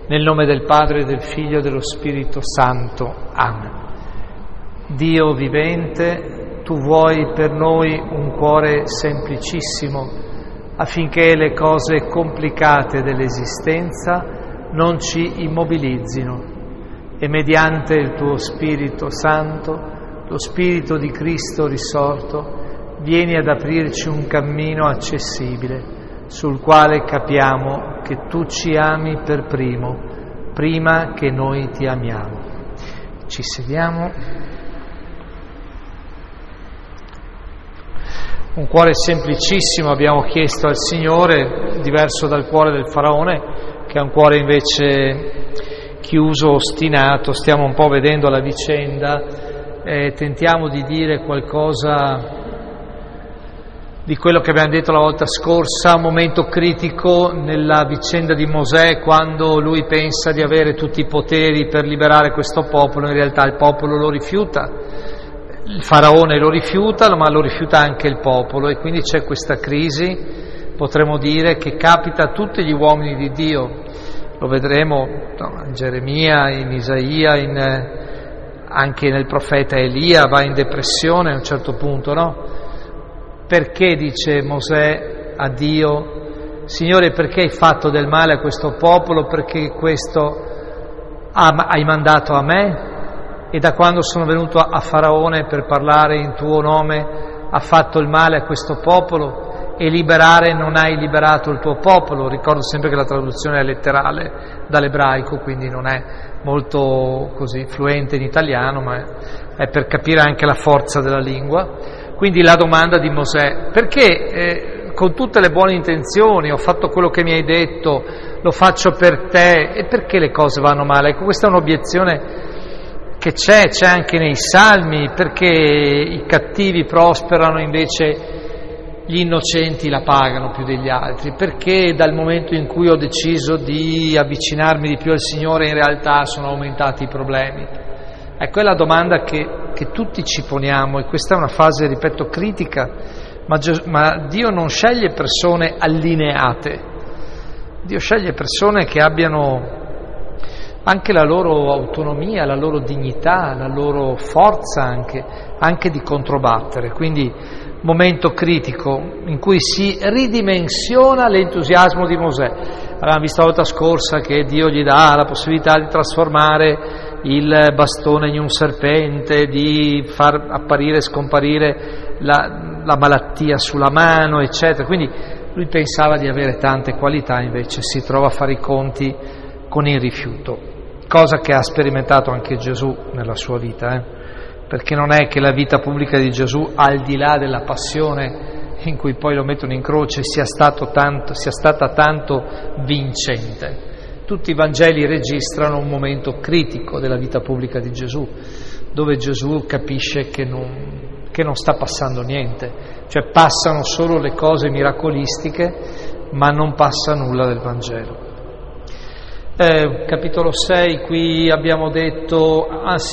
Nel nome del Padre, del Figlio e dello Spirito Santo. Amen. Dio vivente, Tu vuoi per noi un cuore semplicissimo, affinché le cose complicate dell'esistenza non ci immobilizzino e mediante il Tuo Spirito Santo, lo Spirito di Cristo risorto, vieni ad aprirci un cammino accessibile, sul quale capiamo che Tu ci ami per primo, prima che noi Ti amiamo. Ci sediamo. Un cuore semplicissimo abbiamo chiesto al Signore, diverso dal cuore del Faraone, che è un cuore invece chiuso, ostinato. Stiamo un po' vedendo la vicenda, tentiamo di dire qualcosa di quello che abbiamo detto la volta scorsa, un momento critico nella vicenda di Mosè, quando lui pensa di avere tutti i poteri per liberare questo popolo, in realtà il popolo lo rifiuta, il Faraone lo rifiuta, ma lo rifiuta anche il popolo, e quindi c'è questa crisi, potremmo dire, che capita a tutti gli uomini di Dio. Lo vedremo in Geremia, in Isaia, anche nel profeta Elia, va in depressione a un certo punto, no? Perché, dice Mosè a Dio, Signore, perché hai fatto del male a questo popolo? Perché questo hai mandato a me? E da quando sono venuto a Faraone per parlare in Tuo nome, ha fatto il male a questo popolo? E liberare non hai liberato il Tuo popolo? Ricordo sempre che la traduzione è letterale dall'ebraico, quindi non è molto così fluente in italiano, ma è per capire anche la forza della lingua. Quindi la domanda di Mosè, perché con tutte le buone intenzioni ho fatto quello che mi hai detto, lo faccio per te, e perché le cose vanno male? Ecco, questa è un'obiezione che c'è anche nei Salmi, perché i cattivi prosperano invece gli innocenti la pagano più degli altri, perché dal momento in cui ho deciso di avvicinarmi di più al Signore in realtà sono aumentati i problemi. Ecco, è la domanda che tutti ci poniamo, e questa è una fase, ripeto, critica, ma Dio non sceglie persone allineate, Dio sceglie persone che abbiano anche la loro autonomia, la loro dignità, la loro forza anche di controbattere. Quindi momento critico in cui si ridimensiona l'entusiasmo di Mosè. Avevamo visto la volta scorsa che Dio gli dà la possibilità di trasformare il bastone in un serpente, di far apparire e scomparire la malattia sulla mano, eccetera. Quindi lui pensava di avere tante qualità, invece si trova a fare i conti con il rifiuto, cosa che ha sperimentato anche Gesù nella sua vita, perché non è che la vita pubblica di Gesù, al di là della passione in cui poi lo mettono in croce, sia stata tanto vincente. Tutti i Vangeli registrano un momento critico della vita pubblica di Gesù, dove Gesù capisce che non sta passando niente, cioè passano solo le cose miracolistiche, ma non passa nulla del Vangelo. Capitolo 6, qui abbiamo detto,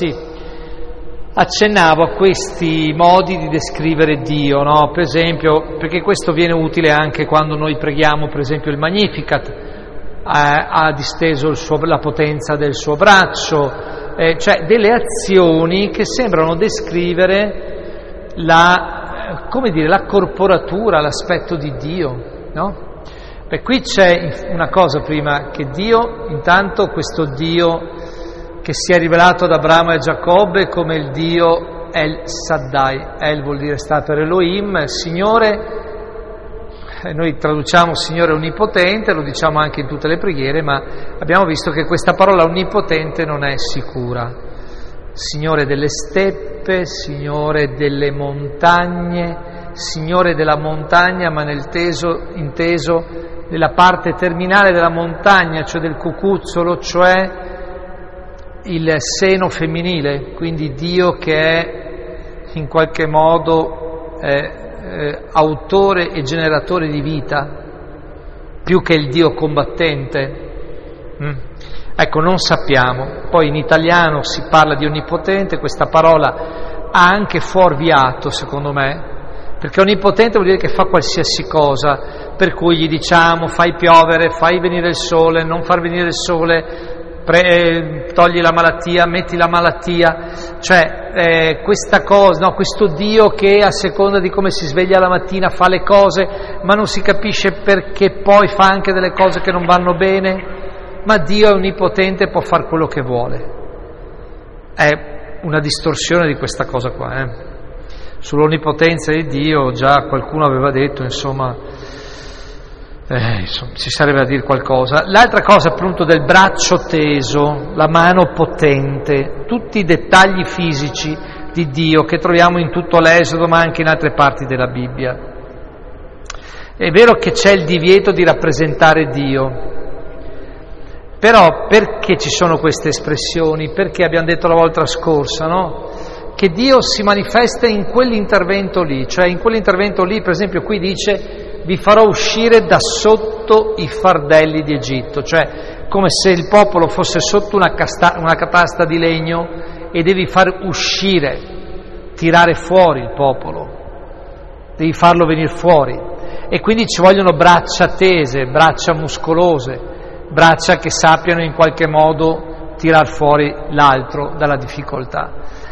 accennavo a questi modi di descrivere Dio, no? Per esempio, perché questo viene utile anche quando noi preghiamo, per esempio, il Magnificat. Ha disteso la potenza del suo braccio, cioè delle azioni che sembrano descrivere la corporatura, l'aspetto di Dio, no? Beh, qui c'è una cosa prima, che Dio, intanto questo Dio che si è rivelato ad Abramo e a Giacobbe come il Dio El Shaddai. El vuol dire sta per Elohim, Signore. Noi traduciamo Signore Onnipotente, lo diciamo anche in tutte le preghiere, ma abbiamo visto che questa parola onnipotente non è sicura. Signore delle steppe, Signore delle montagne, Signore della montagna, ma inteso nella parte terminale della montagna, cioè del cucuzzolo, cioè il seno femminile, quindi Dio che è in qualche modo autore e generatore di vita, più che il Dio combattente. Ecco, non sappiamo. Poi in italiano si parla di onnipotente, questa parola ha anche fuorviato, secondo me, perché onnipotente vuol dire che fa qualsiasi cosa, per cui gli diciamo fai piovere, fai venire il sole, non far venire il sole, togli la malattia, metti la malattia, cioè questa cosa, no, questo Dio che a seconda di come si sveglia la mattina fa le cose, ma non si capisce perché poi fa anche delle cose che non vanno bene, ma Dio è onnipotente e può fare quello che vuole. È una distorsione di questa cosa qua. Sull'onnipotenza di Dio già qualcuno aveva detto, insomma, ci sarebbe da dire qualcosa. L'altra cosa appunto del braccio teso, la mano potente, tutti i dettagli fisici di Dio che troviamo in tutto l'Esodo ma anche in altre parti della Bibbia. È vero che c'è il divieto di rappresentare Dio, però perché ci sono queste espressioni? Perché abbiamo detto la volta scorsa, no? Che Dio si manifesta in quell'intervento lì, cioè in quell'intervento lì, per esempio qui dice vi farò uscire da sotto i fardelli di Egitto, cioè come se il popolo fosse sotto una catasta di legno e devi far uscire, tirare fuori il popolo, devi farlo venire fuori e quindi ci vogliono braccia tese, braccia muscolose, braccia che sappiano in qualche modo tirar fuori l'altro dalla difficoltà.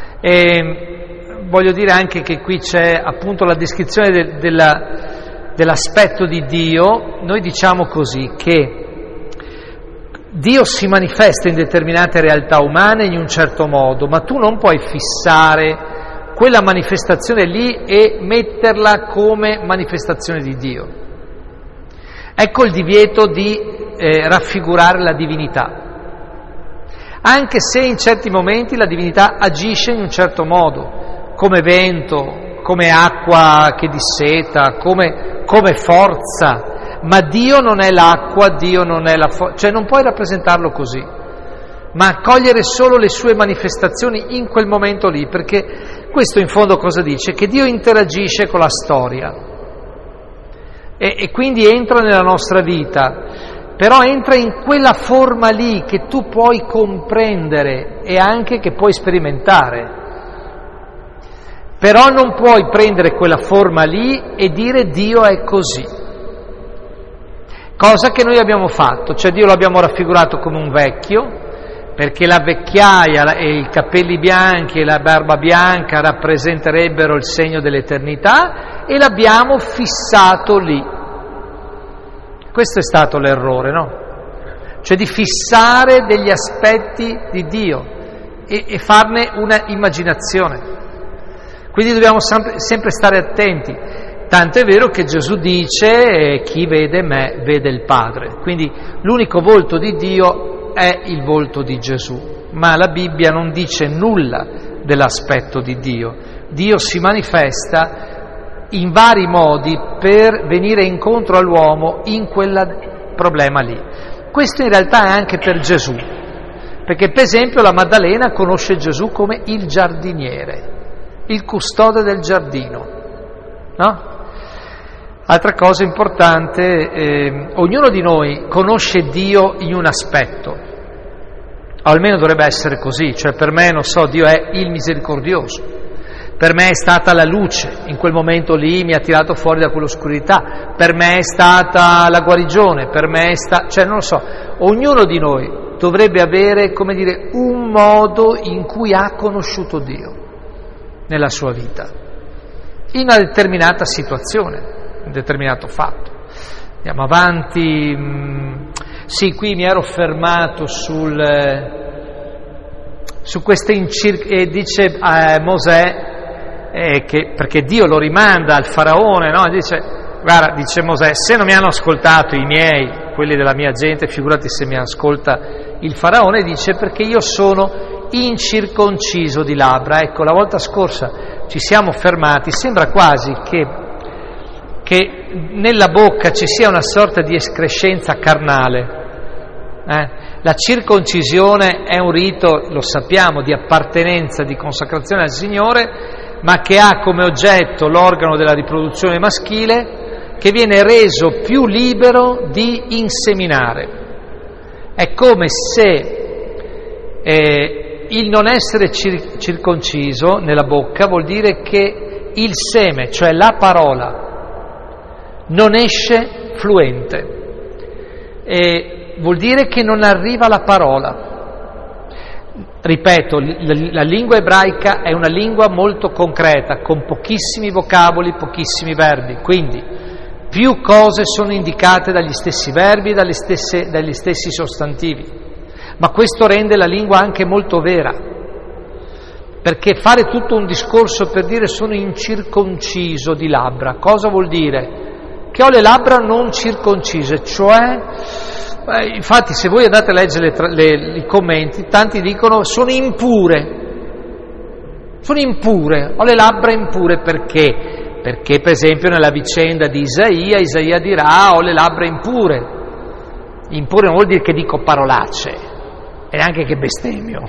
E voglio dire anche che qui c'è appunto la descrizione dell'aspetto di Dio. Noi diciamo così che Dio si manifesta in determinate realtà umane in un certo modo, ma tu non puoi fissare quella manifestazione lì e metterla come manifestazione di Dio. Ecco il divieto di raffigurare la divinità, anche se in certi momenti la divinità agisce in un certo modo, come vento, come acqua che disseta, come forza, ma Dio non è l'acqua, Dio non è la forza, cioè non puoi rappresentarlo così, ma cogliere solo le sue manifestazioni in quel momento lì, perché questo in fondo cosa dice? Che Dio interagisce con la storia e quindi entra nella nostra vita, però entra in quella forma lì che tu puoi comprendere e anche che puoi sperimentare. Però non puoi prendere quella forma lì e dire Dio è così. Cosa che noi abbiamo fatto, cioè Dio lo abbiamo raffigurato come un vecchio, perché la vecchiaia e i capelli bianchi e la barba bianca rappresenterebbero il segno dell'eternità e l'abbiamo fissato lì. Questo è stato l'errore, no? Cioè di fissare degli aspetti di Dio e farne una immaginazione. Quindi dobbiamo sempre stare attenti, tanto è vero che Gesù dice chi vede me vede il Padre, quindi l'unico volto di Dio è il volto di Gesù, ma la Bibbia non dice nulla dell'aspetto di Dio. Dio si manifesta in vari modi per venire incontro all'uomo in quel problema lì. Questo in realtà è anche per Gesù, perché per esempio la Maddalena conosce Gesù come il giardiniere, il custode del giardino, no? Altra cosa importante, ognuno di noi conosce Dio in un aspetto, o almeno dovrebbe essere così, cioè per me, non so, Dio è il misericordioso, per me è stata la luce, in quel momento lì mi ha tirato fuori da quell'oscurità, per me è stata la guarigione, per me è cioè non lo so, ognuno di noi dovrebbe avere, come dire, un modo in cui ha conosciuto Dio nella sua vita, in una determinata situazione, un determinato fatto. Andiamo avanti. Sì, qui mi ero fermato su queste dice Mosè perché Dio lo rimanda al faraone, no? Dice Mosè, se non mi hanno ascoltato i miei, quelli della mia gente, figurati se mi ascolta il faraone, dice perché io sono incirconciso di labbra. Ecco, la volta scorsa ci siamo fermati, sembra quasi che nella bocca ci sia una sorta di escrescenza carnale. La circoncisione è un rito, lo sappiamo, di appartenenza, di consacrazione al Signore, ma che ha come oggetto l'organo della riproduzione maschile, che viene reso più libero di inseminare. È come se il non essere circonciso nella bocca vuol dire che il seme, cioè la parola, non esce fluente. E vuol dire che non arriva la parola. Ripeto, la lingua ebraica è una lingua molto concreta, con pochissimi vocaboli, pochissimi verbi, quindi più cose sono indicate dagli stessi verbi, dagli stessi sostantivi, ma questo rende la lingua anche molto vera, perché fare tutto un discorso per dire sono incirconciso di labbra, cosa vuol dire? Che ho le labbra non circoncise, cioè... infatti se voi andate a leggere i commenti, tanti dicono sono impure, ho le labbra impure, perché? Perché per esempio nella vicenda di Isaia dirà ho le labbra impure non vuol dire che dico parolacce, e neanche che bestemmio,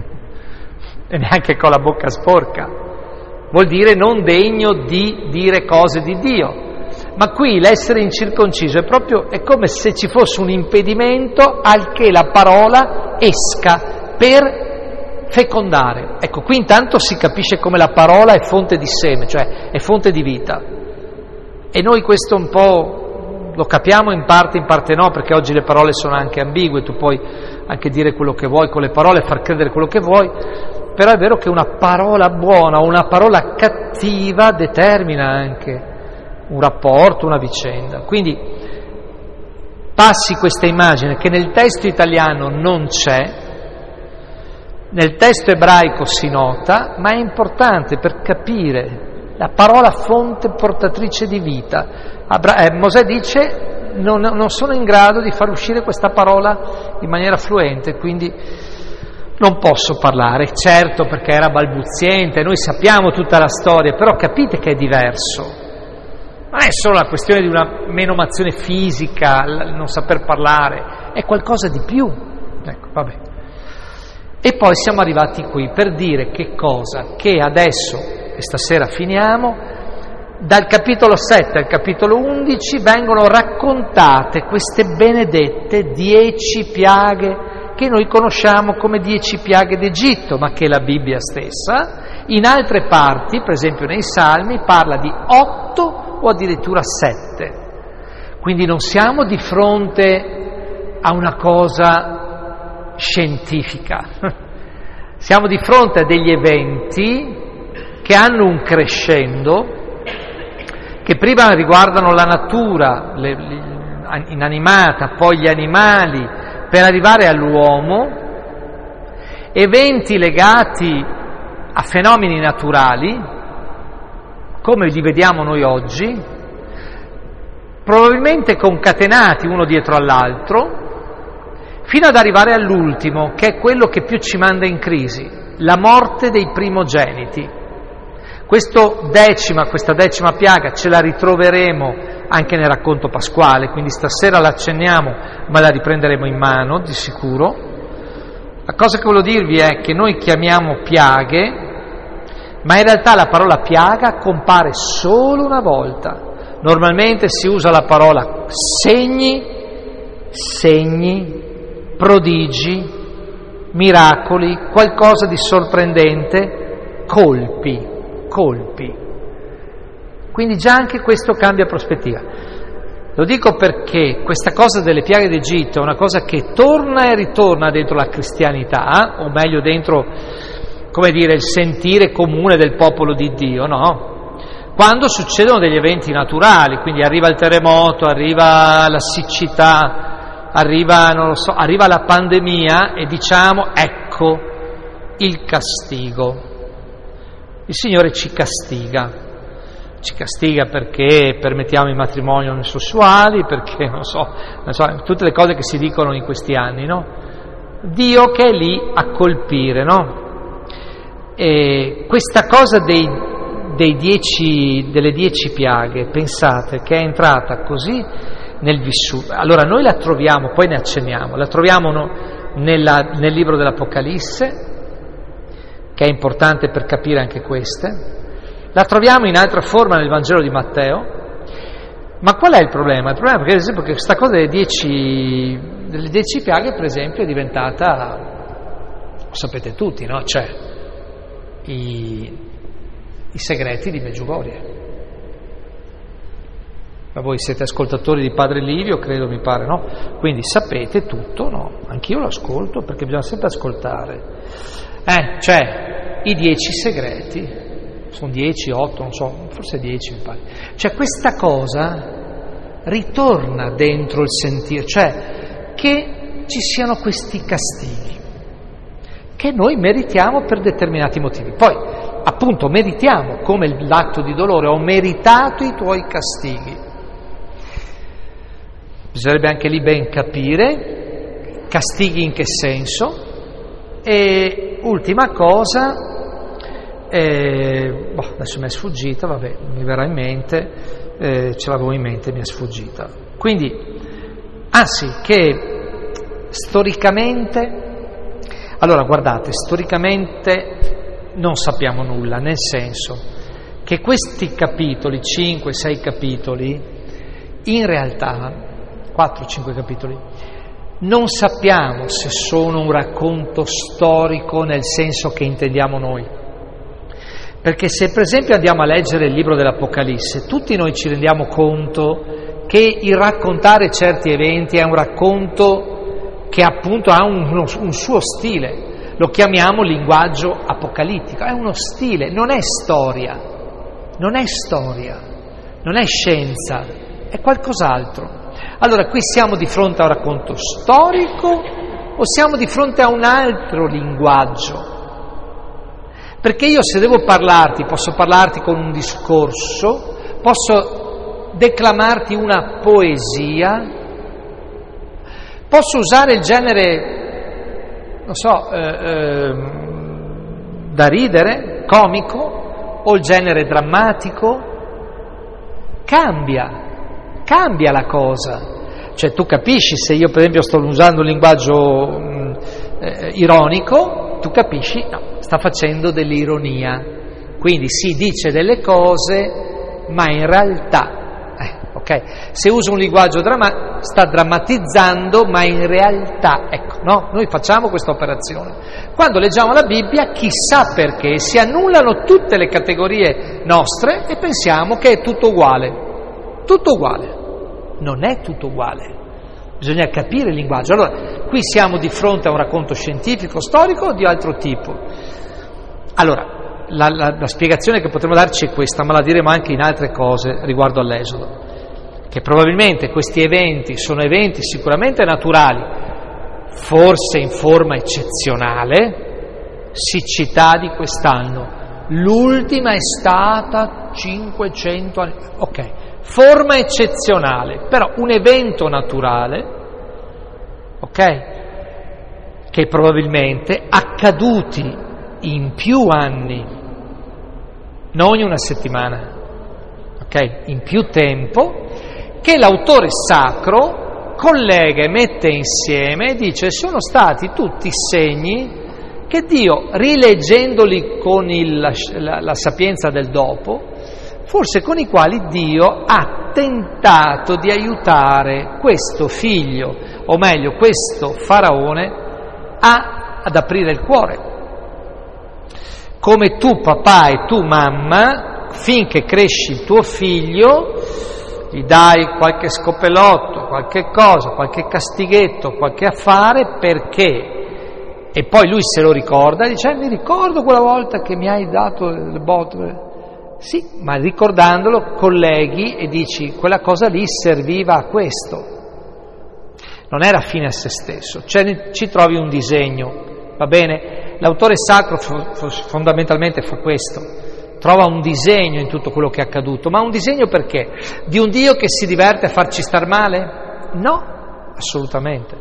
e neanche con la bocca sporca, vuol dire non degno di dire cose di Dio. Ma qui l'essere incirconciso è come se ci fosse un impedimento al che la parola esca per fecondare. Ecco, qui intanto si capisce come la parola è fonte di seme, cioè è fonte di vita. E noi questo un po' lo capiamo in parte no, perché oggi le parole sono anche ambigue, tu puoi anche dire quello che vuoi con le parole, far credere quello che vuoi, però è vero che una parola buona o una parola cattiva determina anche un rapporto, una vicenda. Quindi passi questa immagine che nel testo italiano non c'è, nel testo ebraico si nota, ma è importante per capire la parola fonte portatrice di vita. Mosè dice non sono in grado di far uscire questa parola in maniera fluente, quindi non posso parlare, certo, perché era balbuziente, noi sappiamo tutta la storia, però capite che è diverso. Non è solo una questione di una menomazione fisica, non saper parlare, è qualcosa di più. Ecco, vabbè. E poi siamo arrivati qui per dire che cosa? Che adesso, e stasera finiamo, dal capitolo 7 al capitolo 11 vengono raccontate queste benedette 10 piaghe che noi conosciamo come 10 piaghe d'Egitto, ma che la Bibbia stessa, in altre parti, per esempio nei Salmi, parla di 8 o addirittura 7. Quindi non siamo di fronte a una cosa scientifica, siamo di fronte a degli eventi che hanno un crescendo, che prima riguardano la natura inanimata, poi gli animali, per arrivare all'uomo, eventi legati a fenomeni naturali, come li vediamo noi oggi, probabilmente concatenati uno dietro all'altro, fino ad arrivare all'ultimo, che è quello che più ci manda in crisi, la morte dei primogeniti. Questa decima piaga ce la ritroveremo anche nel racconto pasquale, quindi stasera la accenniamo, ma la riprenderemo in mano, di sicuro. La cosa che voglio dirvi è che noi chiamiamo piaghe, ma in realtà la parola piaga compare solo una volta. Normalmente si usa la parola segni, prodigi, miracoli, qualcosa di sorprendente, colpi. Quindi già anche questo cambia prospettiva. Lo dico perché questa cosa delle piaghe d'Egitto è una cosa che torna e ritorna dentro la cristianità, o meglio dentro, come dire, il sentire comune del popolo di Dio, no? Quando succedono degli eventi naturali, quindi arriva il terremoto, arriva la siccità, arriva la pandemia e diciamo, ecco il castigo. Il Signore ci castiga perché permettiamo i matrimoni omosessuali, perché non so, tutte le cose che si dicono in questi anni, no? Dio che è lì a colpire, no? E questa cosa delle 10 piaghe, pensate che è entrata così nel vissuto. Allora noi la troviamo, poi ne accenniamo, la troviamo nel libro dell'Apocalisse, che è importante per capire anche queste, la troviamo in altra forma nel Vangelo di Matteo. Ma qual è il problema? Il problema è che, ad esempio, che questa cosa delle 10 piaghe, per esempio, è diventata, lo sapete tutti, no? Cioè, i segreti di Meggiugorie. Ma voi siete ascoltatori di Padre Livio, credo, mi pare, no? Quindi sapete tutto, no? Anch'io lo ascolto, perché bisogna sempre ascoltare. Cioè, i 10 segreti, sono 10, 8, non so, forse 10 mi pare. Cioè, questa cosa ritorna dentro il sentire, cioè che ci siano questi castighi, che noi meritiamo per determinati motivi. Poi, appunto, meritiamo, come l'atto di dolore, ho meritato i tuoi castighi. Bisognerebbe anche lì ben capire, castighi in che senso. E ultima cosa, adesso mi è sfuggita, vabbè, mi verrà in mente, ce l'avevo in mente, mi è sfuggita. Quindi, anzi, che storicamente, allora guardate, storicamente non sappiamo nulla, nel senso che questi capitoli, 5-6 capitoli, in realtà 4-5 capitoli, non sappiamo se sono un racconto storico nel senso che intendiamo noi. Perché se per esempio andiamo a leggere il libro dell'Apocalisse, tutti noi ci rendiamo conto che il raccontare certi eventi è un racconto che appunto ha un suo stile. Lo chiamiamo linguaggio apocalittico, è uno stile, non è storia, non è scienza, è qualcos'altro. Allora, qui siamo di fronte a un racconto storico o siamo di fronte a un altro linguaggio? Perché io se devo parlarti, posso parlarti con un discorso, posso declamarti una poesia, posso usare il genere, non so, da ridere, comico, o il genere drammatico. Cambia la cosa, cioè tu capisci se io per esempio sto usando un linguaggio ironico, tu capisci, no, sta facendo dell'ironia, quindi si dice delle cose ma in realtà, ok, se uso un linguaggio sta drammatizzando ma in realtà, ecco, no, noi facciamo questa operazione. Quando leggiamo la Bibbia, chissà perché, si annullano tutte le categorie nostre e pensiamo che è tutto uguale. Tutto uguale, non è tutto uguale, bisogna capire il linguaggio. Allora, qui siamo di fronte a un racconto scientifico, storico o di altro tipo? Allora, la spiegazione che potremmo darci è questa, ma la diremo anche in altre cose riguardo all'Esodo, che probabilmente questi eventi sono eventi sicuramente naturali, forse in forma eccezionale, siccità di quest'anno, l'ultima è stata 500 anni, ok, forma eccezionale, però un evento naturale, ok, che probabilmente accaduti in più anni, non in una settimana, ok, in più tempo, che l'autore sacro collega e mette insieme e dice sono stati tutti segni che Dio, rileggendoli con la sapienza del dopo, forse con i quali Dio ha tentato di aiutare questo figlio, o meglio questo faraone, ad aprire il cuore. Come tu papà e tu mamma, finché cresci il tuo figlio, gli dai qualche scopelotto, qualche cosa, qualche castighetto, qualche affare, perché? E poi lui se lo ricorda, dice mi ricordo quella volta che mi hai dato le botte. Sì, ma ricordandolo colleghi e dici quella cosa lì serviva a questo, non era fine a se stesso, cioè ci trovi un disegno, va bene? L'autore sacro fondamentalmente fa questo, trova un disegno in tutto quello che è accaduto, ma un disegno perché? Di un Dio che si diverte a farci star male? No, assolutamente.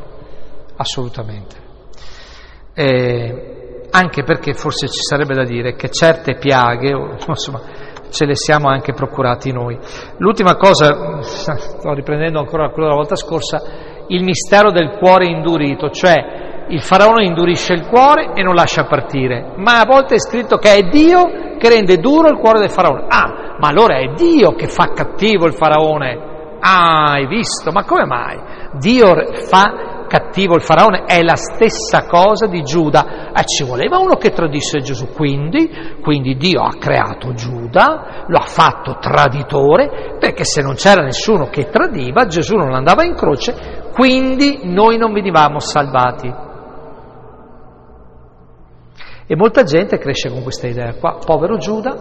Anche perché forse ci sarebbe da dire che certe piaghe, insomma, ce le siamo anche procurati noi. L'ultima cosa, sto riprendendo ancora quello della volta scorsa, il mistero del cuore indurito, cioè il faraone indurisce il cuore e non lascia partire, ma a volte è scritto che è Dio che rende duro il cuore del faraone. Ah, ma allora è Dio che fa cattivo il faraone. Ah, hai visto? Ma come mai? Dio fa cattivo il faraone, è la stessa cosa di Giuda. Ci voleva uno che tradisse Gesù, quindi Dio ha creato Giuda, lo ha fatto traditore, perché se non c'era nessuno che tradiva, Gesù non andava in croce, quindi noi non venivamo salvati. E molta gente cresce con questa idea qua, povero Giuda,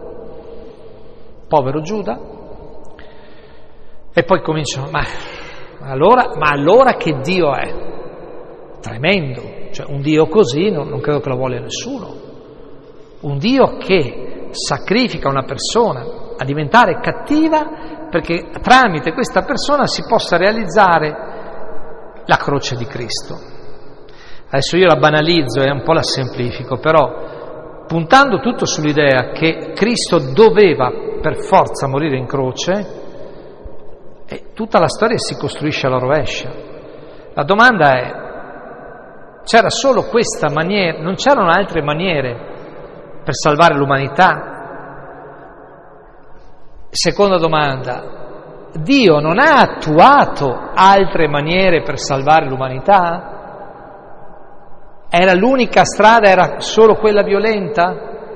e poi cominciano, ma allora che Dio è? Tremendo, cioè un Dio così non credo che lo voglia nessuno. Un Dio che sacrifica una persona a diventare cattiva perché tramite questa persona si possa realizzare la croce di Cristo. Adesso io la banalizzo e un po' la semplifico, però puntando tutto sull'idea che Cristo doveva per forza morire in croce, e tutta la storia si costruisce alla rovescia. La domanda è: c'era solo questa maniera, non c'erano altre maniere per salvare l'umanità? Seconda domanda: Dio non ha attuato altre maniere per salvare l'umanità? Era l'unica strada, era solo quella violenta?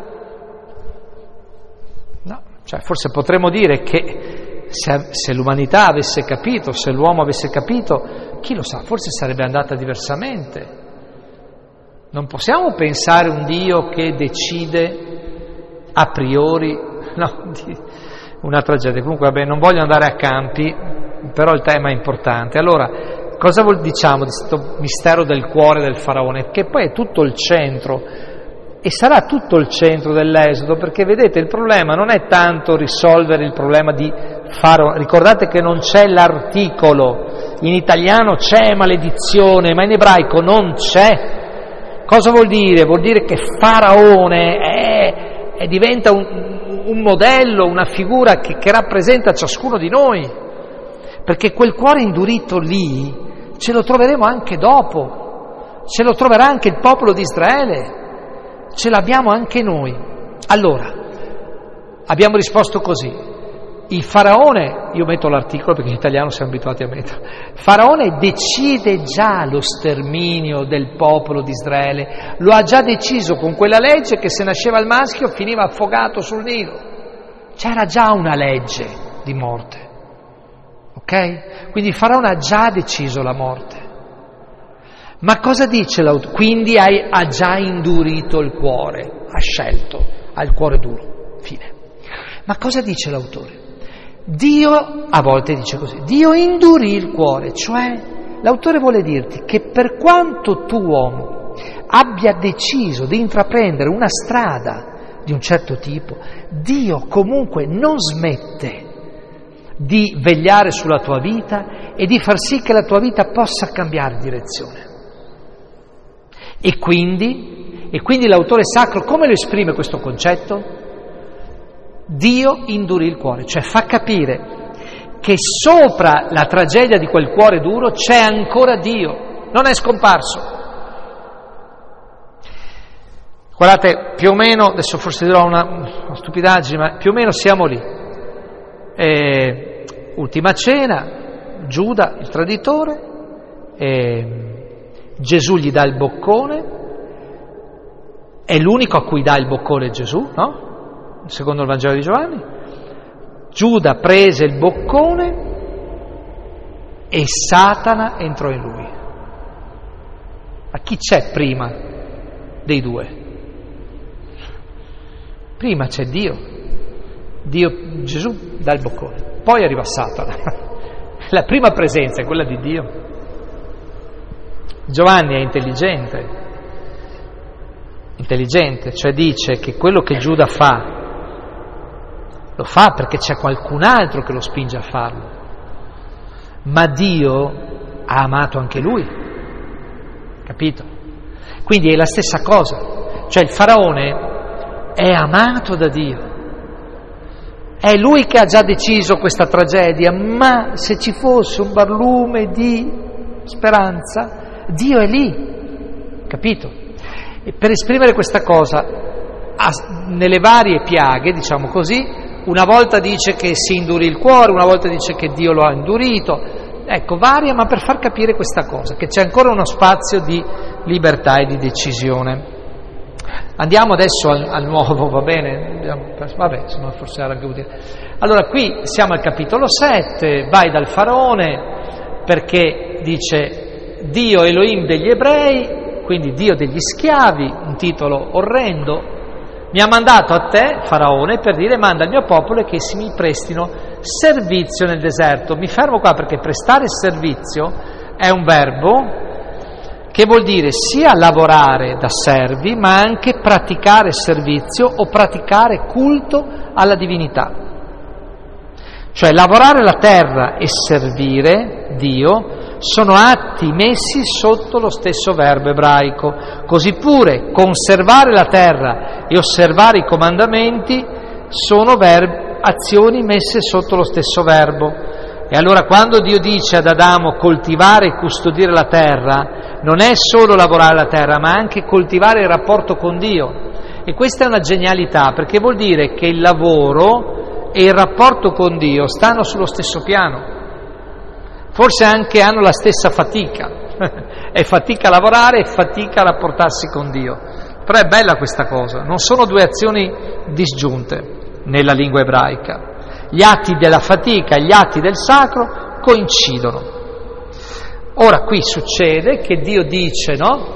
No, cioè forse potremmo dire che se l'umanità avesse capito, se l'uomo avesse capito, chi lo sa, forse sarebbe andata diversamente. Non possiamo pensare un Dio che decide a priori, una tragedia. Comunque, vabbè, non voglio andare a campi, però il tema è importante. Allora, cosa diciamo di questo mistero del cuore del faraone? Che poi è tutto il centro, e sarà tutto il centro dell'Esodo, perché vedete, il problema non è tanto risolvere il problema di Faraone. Ricordate che non c'è l'articolo, in italiano c'è maledizione, ma in ebraico non c'è. Cosa vuol dire? Vuol dire che Faraone diventa un modello, una figura che rappresenta ciascuno di noi, perché quel cuore indurito lì ce lo troveremo anche dopo, ce lo troverà anche il popolo di Israele, ce l'abbiamo anche noi. Allora, abbiamo risposto così. Il faraone, io metto l'articolo perché in italiano siamo abituati a mettere, Faraone decide già lo sterminio del popolo di Israele, lo ha già deciso con quella legge che se nasceva il maschio finiva affogato sul Nilo. C'era già una legge di morte, ok? Quindi il Faraone ha già deciso la morte. Ma cosa dice l'autore? Quindi ha già indurito il cuore, ha scelto, ha il cuore duro, fine. Ma cosa dice l'autore? Dio, a volte dice così, Dio indurì il cuore, cioè l'autore vuole dirti che per quanto tu uomo abbia deciso di intraprendere una strada di un certo tipo, Dio comunque non smette di vegliare sulla tua vita e di far sì che la tua vita possa cambiare direzione. E quindi l'autore sacro come lo esprime questo concetto? Dio indurì il cuore, cioè fa capire che sopra la tragedia di quel cuore duro c'è ancora Dio, non è scomparso. Guardate, più o meno, adesso forse dirò una stupidaggine, ma più o meno siamo lì. Ultima cena, Giuda, il traditore, Gesù gli dà il boccone, è l'unico a cui dà il boccone Gesù, no? Secondo il Vangelo di Giovanni, Giuda prese il boccone e Satana entrò in lui. Ma chi c'è prima dei due? Prima c'è Dio, Gesù dà il boccone, poi arriva Satana. La prima presenza è quella di Dio. Giovanni è intelligente, cioè dice che quello che Giuda fa lo fa perché c'è qualcun altro che lo spinge a farlo, ma Dio ha amato anche lui, capito? Quindi è la stessa cosa, cioè il faraone è amato da Dio, è lui che ha già deciso questa tragedia, ma se ci fosse un barlume di speranza, Dio è lì, capito? E per esprimere questa cosa, nelle varie piaghe, diciamo così, una volta dice che si indurì il cuore, una volta dice che Dio lo ha indurito, Ecco, varia, ma per far capire questa cosa, che c'è ancora uno spazio di libertà e di decisione. Andiamo adesso al nuovo, va bene? Vabbè, insomma, forse era anche utile. Allora, qui siamo al capitolo 7, vai dal faraone, perché dice Dio Elohim degli ebrei, quindi Dio degli schiavi, un titolo orrendo, mi ha mandato a te, faraone, per dire manda al mio popolo che essi mi prestino servizio nel deserto. Mi fermo qua perché prestare servizio è un verbo che vuol dire sia lavorare da servi, ma anche praticare servizio o praticare culto alla divinità. Cioè lavorare la terra e servire Dio sono atti messi sotto lo stesso verbo ebraico. Così pure conservare la terra e osservare i comandamenti sono azioni messe sotto lo stesso verbo. E allora quando Dio dice ad Adamo coltivare e custodire la terra, non è solo lavorare la terra, ma anche coltivare il rapporto con Dio. E questa è una genialità, perché vuol dire che il lavoro e il rapporto con Dio stanno sullo stesso piano. Forse anche hanno la stessa fatica. È fatica a lavorare e fatica a rapportarsi con Dio. Però è bella questa cosa, non sono due azioni disgiunte nella lingua ebraica. Gli atti della fatica e gli atti del sacro coincidono. Ora qui succede che Dio dice, no?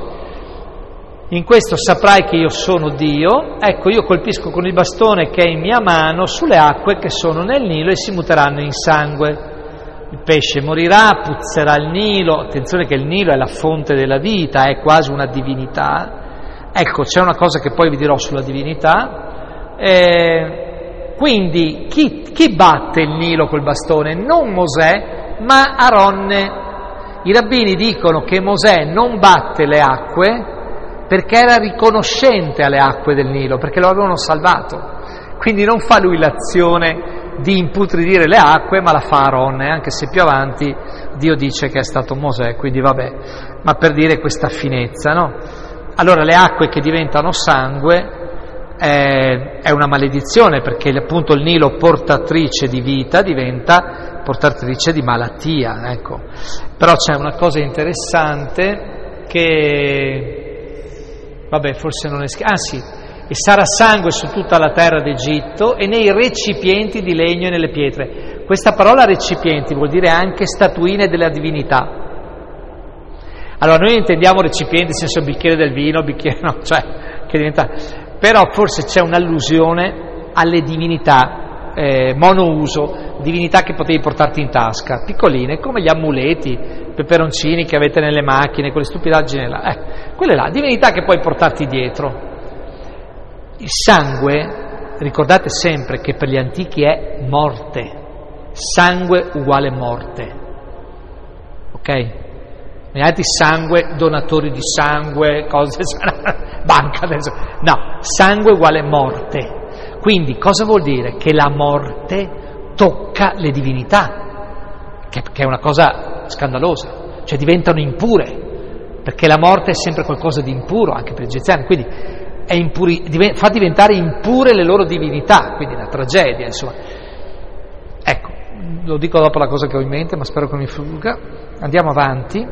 In questo saprai che io sono Dio, ecco io colpisco con il bastone che è in mia mano sulle acque che sono nel Nilo e si muteranno in sangue. Il pesce morirà, puzzerà il Nilo, attenzione che il Nilo è la fonte della vita, è quasi una divinità. Ecco, c'è una cosa che poi vi dirò sulla divinità. Quindi chi batte il Nilo col bastone? Non Mosè, ma Aronne. I rabbini dicono che Mosè non batte le acque perché era riconoscente alle acque del Nilo, perché lo avevano salvato. Quindi non fa lui l'azione di imputridire le acque, ma la fa Aronne, anche se più avanti Dio dice che è stato Mosè, quindi vabbè, ma per dire questa finezza, no? Allora le acque che diventano sangue è una maledizione, perché appunto il Nilo portatrice di vita diventa portatrice di malattia, ecco. Però c'è una cosa interessante che, vabbè, forse non è e sarà sangue su tutta la terra d'Egitto e nei recipienti di legno e nelle pietre. Questa parola recipienti vuol dire anche statuine della divinità. Allora noi intendiamo recipienti nel senso bicchiere del vino, bicchiere no, cioè che diventa. Però forse c'è un'allusione alle divinità monouso, divinità che potevi portarti in tasca, piccoline, come gli amuleti, peperoncini che avete nelle macchine, quelle stupidaggini là, quelle là, divinità che puoi portarti dietro. Il sangue, ricordate sempre che per gli antichi è morte, sangue uguale morte, ok? Immaginate sangue, donatori di sangue, cose, banca, no, sangue uguale morte. Quindi cosa vuol dire? Che la morte tocca le divinità, che è una cosa scandalosa, cioè diventano impure, perché la morte è sempre qualcosa di impuro, anche per gli egiziani, quindi fa diventare impure le loro divinità, quindi una tragedia, insomma. Ecco, lo dico dopo la cosa che ho in mente, ma spero che mi fugga. Andiamo avanti.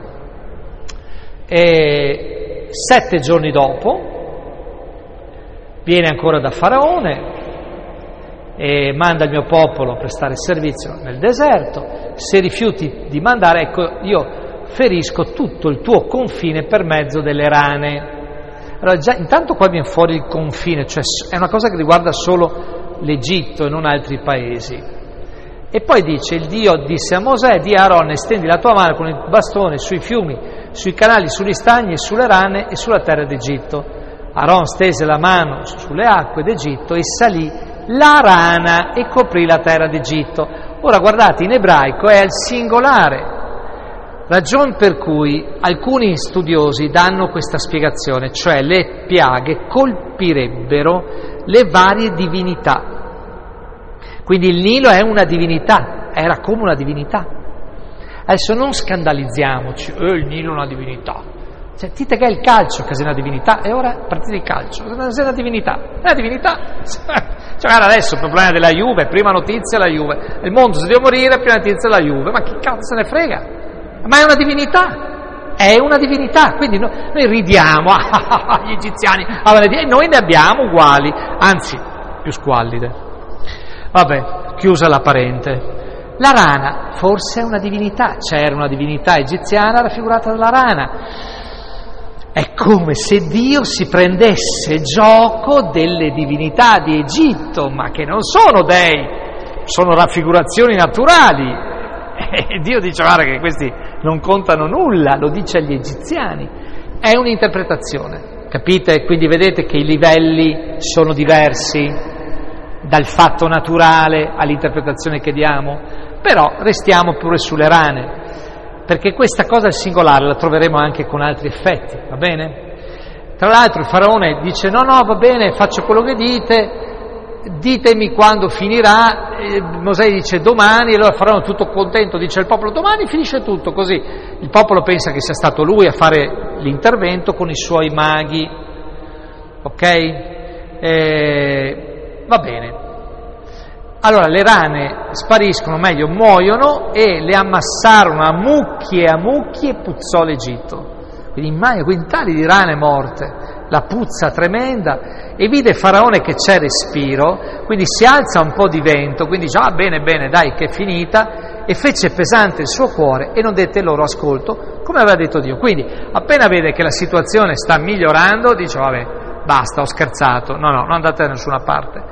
7 giorni dopo viene ancora da Faraone e manda il mio popolo a prestare servizio nel deserto. Se rifiuti di mandare, ecco, io ferisco tutto il tuo confine per mezzo delle rane. Allora già intanto qua viene fuori il confine, cioè è una cosa che riguarda solo l'Egitto e non altri paesi. E poi dice, il Dio disse a Mosè, di Aaron, stendi la tua mano con il bastone sui fiumi, sui canali, sugli stagni e sulle rane e sulla terra d'Egitto. Aaron stese la mano sulle acque d'Egitto e salì la rana e coprì la terra d'Egitto. Ora guardate, in ebraico è al singolare. Ragion per cui alcuni studiosi danno questa spiegazione, cioè le piaghe colpirebbero le varie divinità. Quindi il Nilo è una divinità, era come una divinità. Adesso non scandalizziamoci, il Nilo è una divinità. Cioè, dite che è il calcio che è una divinità, e ora partite di calcio, è una divinità, è una divinità. Cioè, guarda adesso il problema della Juve, prima notizia la Juve, il mondo se deve morire, prima notizia la Juve, ma chi cazzo se ne frega? Ma è una divinità, quindi noi ridiamo, gli egiziani, e noi ne abbiamo uguali, anzi, più squallide. Vabbè, chiusa la parente. La rana forse è una divinità, c'era una divinità egiziana raffigurata dalla rana. È come se Dio si prendesse gioco delle divinità di Egitto, ma che non sono dei, sono raffigurazioni naturali. E Dio dice, guarda che questi non contano nulla, lo dice agli egiziani. È un'interpretazione, capite? Quindi vedete che i livelli sono diversi dal fatto naturale all'interpretazione che diamo, però restiamo pure sulle rane, perché questa cosa singolare la troveremo anche con altri effetti, va bene? Tra l'altro il faraone dice no, va bene, faccio quello che ditemi quando finirà. Mosè dice domani, allora il faraone tutto contento dice al popolo domani finisce tutto, così il popolo pensa che sia stato lui a fare l'intervento con i suoi maghi, ok? Va bene. Allora le rane spariscono, meglio muoiono, e le ammassarono a mucchi e puzzò l'Egitto. Quindi immagina quintali di rane morte, la puzza tremenda, e vide Faraone che c'è respiro, quindi si alza un po' di vento, quindi dice bene, dai che è finita, e fece pesante il suo cuore e non dette loro ascolto, come aveva detto Dio. Quindi appena vede che la situazione sta migliorando, dice vabbè, basta, ho scherzato, no, non andate da nessuna parte.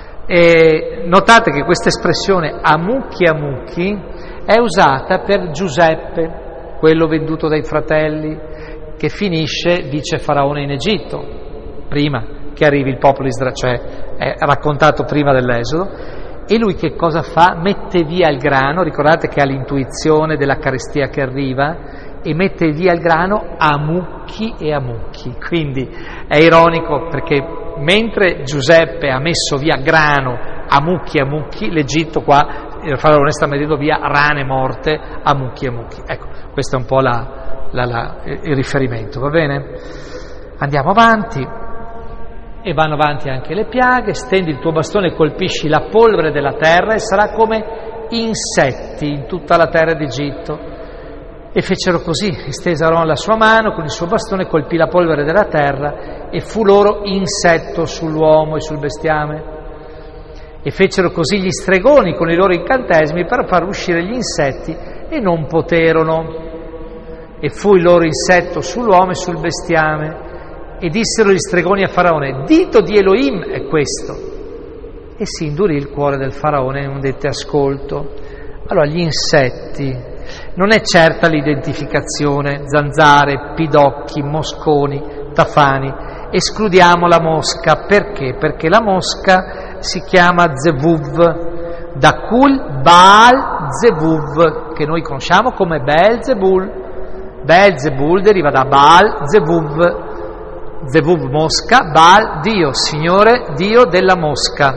E notate che questa espressione a mucchi è usata per Giuseppe, quello venduto dai fratelli, che finisce, dice Faraone, in Egitto, prima che arrivi il popolo di Israele, cioè è raccontato prima dell'Esodo, e lui che cosa fa? Mette via il grano, ricordate che ha l'intuizione della carestia che arriva, e mette via il grano a mucchi, quindi è ironico perché mentre Giuseppe ha messo via grano a mucchi, l'Egitto qua, il Faraone sta mettendo via rane morte a mucchi. Ecco, questo è un po' il riferimento, va bene? Andiamo avanti, e vanno avanti anche le piaghe. Stendi il tuo bastone e colpisci la polvere della terra e sarà come insetti in tutta la terra d'Egitto. E fecero così, estese Aaron la sua mano, con il suo bastone colpì la polvere della terra e fu loro insetto sull'uomo e sul bestiame. E fecero così gli stregoni con i loro incantesimi per far uscire gli insetti e non poterono. E fu il loro insetto sull'uomo e sul bestiame. E dissero gli stregoni a Faraone, dito di Elohim è questo. E si indurì il cuore del Faraone e non dette ascolto. Allora gli insetti, non è certa l'identificazione, zanzare, pidocchi, mosconi, tafani, escludiamo la mosca, perché? Perché la mosca si chiama Zevuv, da Kul Baal Zevuv, che noi conosciamo come Beelzebul. Beelzebul deriva da Baal Zevuv, Zevuv mosca, Baal Dio, Signore Dio della mosca,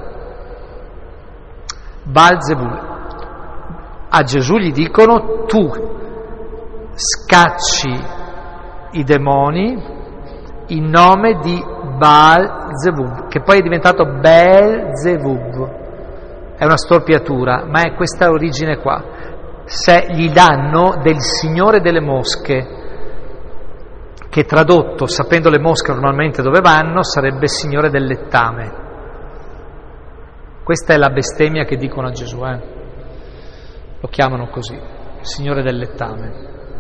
Baal Zebul. A Gesù gli dicono tu scacci i demoni in nome di Baal Zebub, che poi è diventato Beelzebub, è una storpiatura, ma è questa origine qua. Se gli danno del Signore delle mosche, che tradotto, sapendo le mosche normalmente dove vanno, sarebbe Signore del lettame. Questa è la bestemmia che dicono a Gesù, Lo chiamano così, Signore del lettame,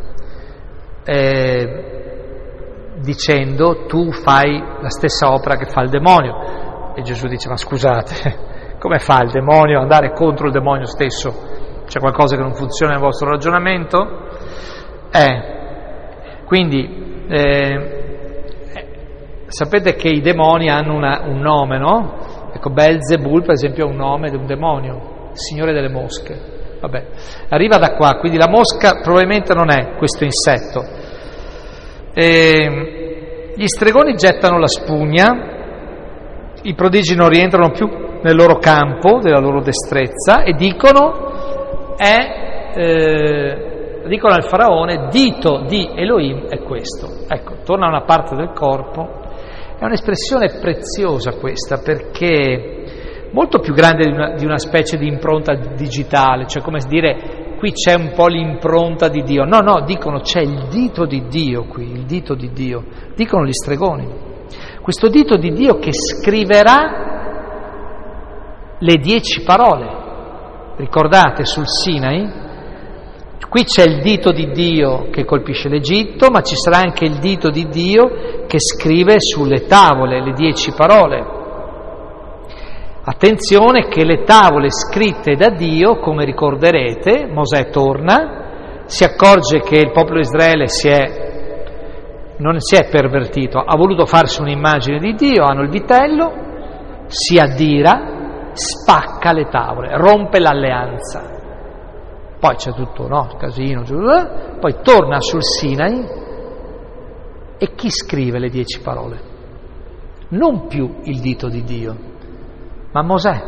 dicendo tu fai la stessa opera che fa il demonio. E Gesù dice, ma scusate, come fa il demonio andare contro il demonio stesso? C'è qualcosa che non funziona nel vostro ragionamento? Quindi sapete che i demoni hanno un nome, no? Ecco, Beelzebul per esempio è un nome di un demonio, Signore delle mosche. Vabbè, arriva da qua, quindi la mosca probabilmente non è questo insetto. Gli stregoni gettano la spugna, i prodigi non rientrano più nel loro campo, della loro destrezza, e dicono dicono al faraone: dito di Elohim è questo. Ecco, torna a una parte del corpo. È un'espressione preziosa questa, perché molto più grande di una specie di impronta digitale, cioè come dire, qui c'è un po' l'impronta di Dio. No, dicono c'è il dito di Dio qui, il dito di Dio. Dicono gli stregoni. Questo dito di Dio che scriverà le 10 parole. Ricordate sul Sinai? Qui c'è il dito di Dio che colpisce l'Egitto, ma ci sarà anche il dito di Dio che scrive sulle tavole le 10 parole. Attenzione che le tavole scritte da Dio, come ricorderete, Mosè torna, si accorge che il popolo di Israele non si è pervertito, ha voluto farsi un'immagine di Dio, hanno il vitello, si addira, spacca le tavole, rompe l'alleanza. Poi c'è tutto, no? Casino, poi torna sul Sinai e chi scrive le 10 parole? Non più il dito di Dio, ma Mosè.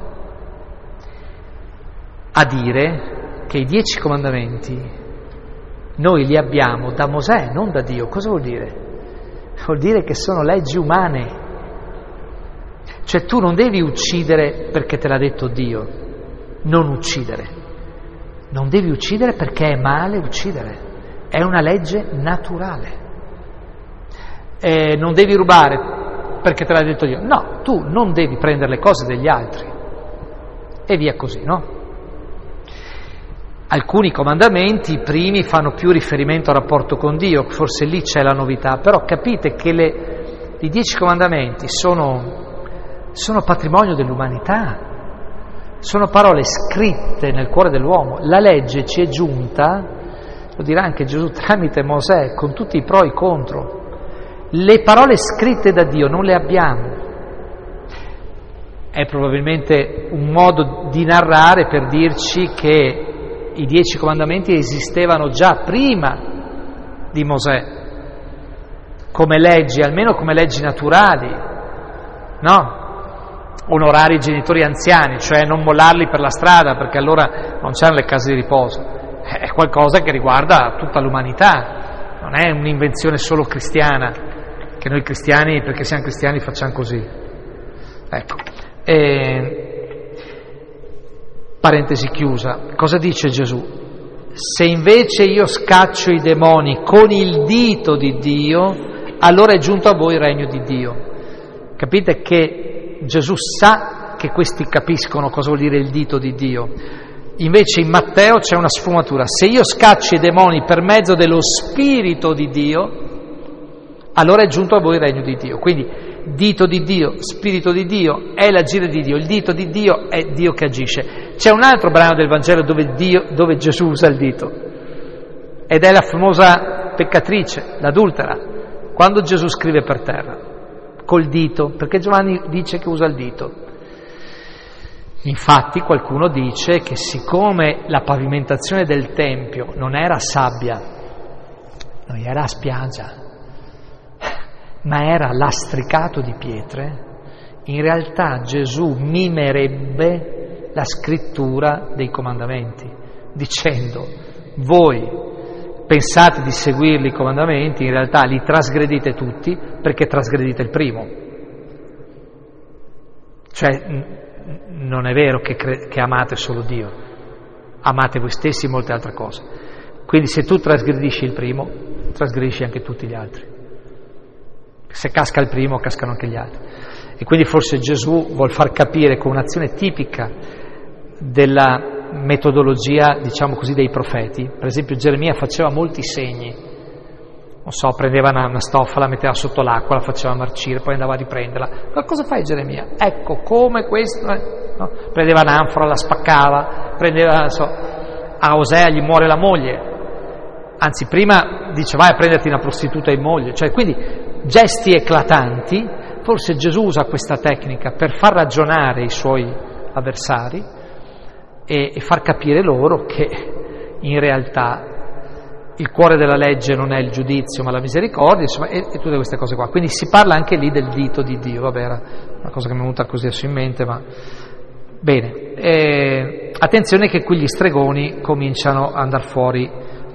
A dire che i 10 comandamenti noi li abbiamo da Mosè, non da Dio. Cosa vuol dire? Vuol dire che sono leggi umane. Cioè tu non devi uccidere perché te l'ha detto Dio, non uccidere. Non devi uccidere perché è male uccidere, è una legge naturale. Non devi rubare perché te l'ha detto Dio. No, tu non devi prendere le cose degli altri. E via così, no? Alcuni comandamenti, i primi, fanno più riferimento al rapporto con Dio, forse lì c'è la novità, però capite che i 10 comandamenti sono patrimonio dell'umanità. Sono parole scritte nel cuore dell'uomo. La legge ci è giunta, lo dirà anche Gesù tramite Mosè, con tutti i pro e i contro. Le parole scritte da Dio non le abbiamo. È probabilmente un modo di narrare per dirci che i 10 comandamenti esistevano già prima di Mosè, come leggi, almeno come leggi naturali, no? Onorare i genitori anziani, cioè non mollarli per la strada perché allora non c'erano le case di riposo, è qualcosa che riguarda tutta l'umanità, non è un'invenzione solo cristiana, che noi cristiani, perché siamo cristiani, facciamo così. Ecco, parentesi chiusa, cosa dice Gesù? Se invece io scaccio i demoni con il dito di Dio, allora è giunto a voi il regno di Dio. Capite che Gesù sa che questi capiscono cosa vuol dire il dito di Dio. Invece in Matteo c'è una sfumatura. Se io scaccio i demoni per mezzo dello Spirito di Dio, allora è giunto a voi il regno di Dio. Quindi dito di Dio, Spirito di Dio, è l'agire di Dio. Il dito di Dio è Dio che agisce. C'è un altro brano del Vangelo dove Gesù usa il dito, ed è la famosa peccatrice, l'adultera, quando Gesù scrive per terra col dito, perché Giovanni dice che usa il dito. Infatti qualcuno dice che siccome la pavimentazione del Tempio non era sabbia, non era spiaggia, ma era lastricato di pietre, in realtà Gesù mimerebbe la scrittura dei comandamenti, dicendo: voi pensate di seguirli i comandamenti, in realtà li trasgredite tutti perché trasgredite il primo. Cioè non è vero che amate solo Dio, amate voi stessi e molte altre cose. Quindi se tu trasgredisci il primo, trasgredisci anche tutti gli altri. Se casca il primo, cascano anche gli altri. E quindi forse Gesù vuol far capire con un'azione tipica della metodologia, diciamo così, dei profeti. Per esempio Geremia faceva molti segni, non so, prendeva una stoffa, la metteva sotto l'acqua, la faceva marcire, poi andava a riprenderla. Ma cosa fai Geremia? Ecco, come questo, no? Prendeva un'anfora, la spaccava, a Osea gli muore la moglie, anzi prima dice vai a prenderti una prostituta in moglie, cioè quindi gesti eclatanti. Forse Gesù usa questa tecnica per far ragionare i suoi avversari e far capire loro che in realtà il cuore della legge non è il giudizio ma la misericordia, insomma, e tutte queste cose qua. Quindi si parla anche lì del dito di Dio. Vabbè, era una cosa che mi è venuta così adesso in mente, ma bene. Attenzione che qui gli stregoni cominciano ad andare fuori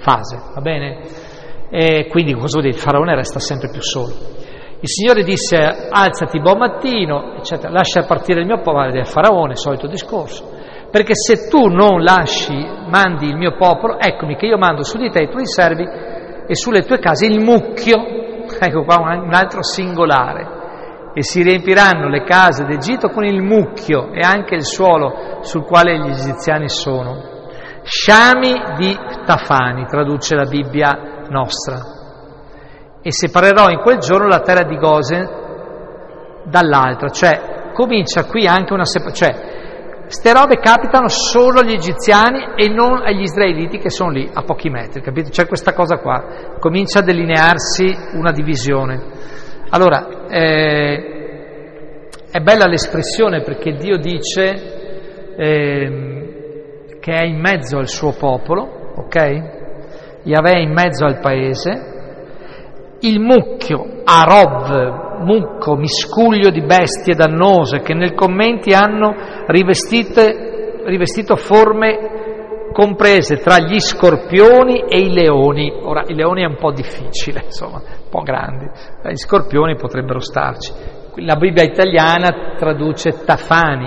fase, va bene? E quindi cosa vuol dire? Il faraone resta sempre più solo. Il Signore disse: alzati buon mattino, eccetera, lascia partire il mio popolo, del faraone, solito discorso, perché se tu non mandi il mio popolo, eccomi che io mando su di te i tuoi servi e sulle tue case il mucchio, ecco qua un altro singolare, e si riempiranno le case d'Egitto con il mucchio e anche il suolo sul quale gli egiziani sono. Sciami di Tafani, traduce la Bibbia nostra. E separerò in quel giorno la terra di Gosen dall'altra, cioè comincia qui anche una separazione, cioè ste robe capitano solo agli egiziani e non agli israeliti che sono lì a pochi metri, capito? C'è questa cosa qua, comincia a delinearsi una divisione. Allora, è bella l'espressione perché Dio dice che è in mezzo al suo popolo, ok? Yahweh è in mezzo al paese. Il mucchio, arov, mucco, miscuglio di bestie dannose che nel commenti hanno rivestito forme comprese tra gli scorpioni e i leoni. Ora, i leoni è un po' difficile, insomma, un po' grandi, gli scorpioni potrebbero starci. La Bibbia italiana traduce Tafani.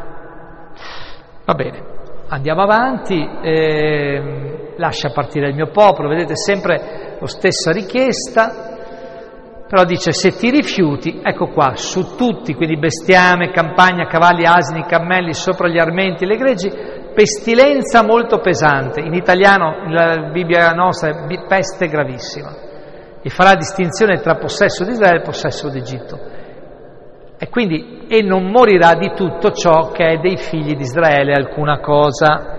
Va bene, andiamo avanti, lascia partire il mio popolo, vedete sempre la stessa richiesta, però dice: se ti rifiuti, ecco qua, su tutti, quindi bestiame, campagna, cavalli, asini, cammelli, sopra gli armenti, le greggi, pestilenza molto pesante, in italiano, nella Bibbia nostra, è peste gravissima, e farà distinzione tra possesso di Israele e possesso d'Egitto, e quindi, e non morirà di tutto ciò che è dei figli di Israele alcuna cosa.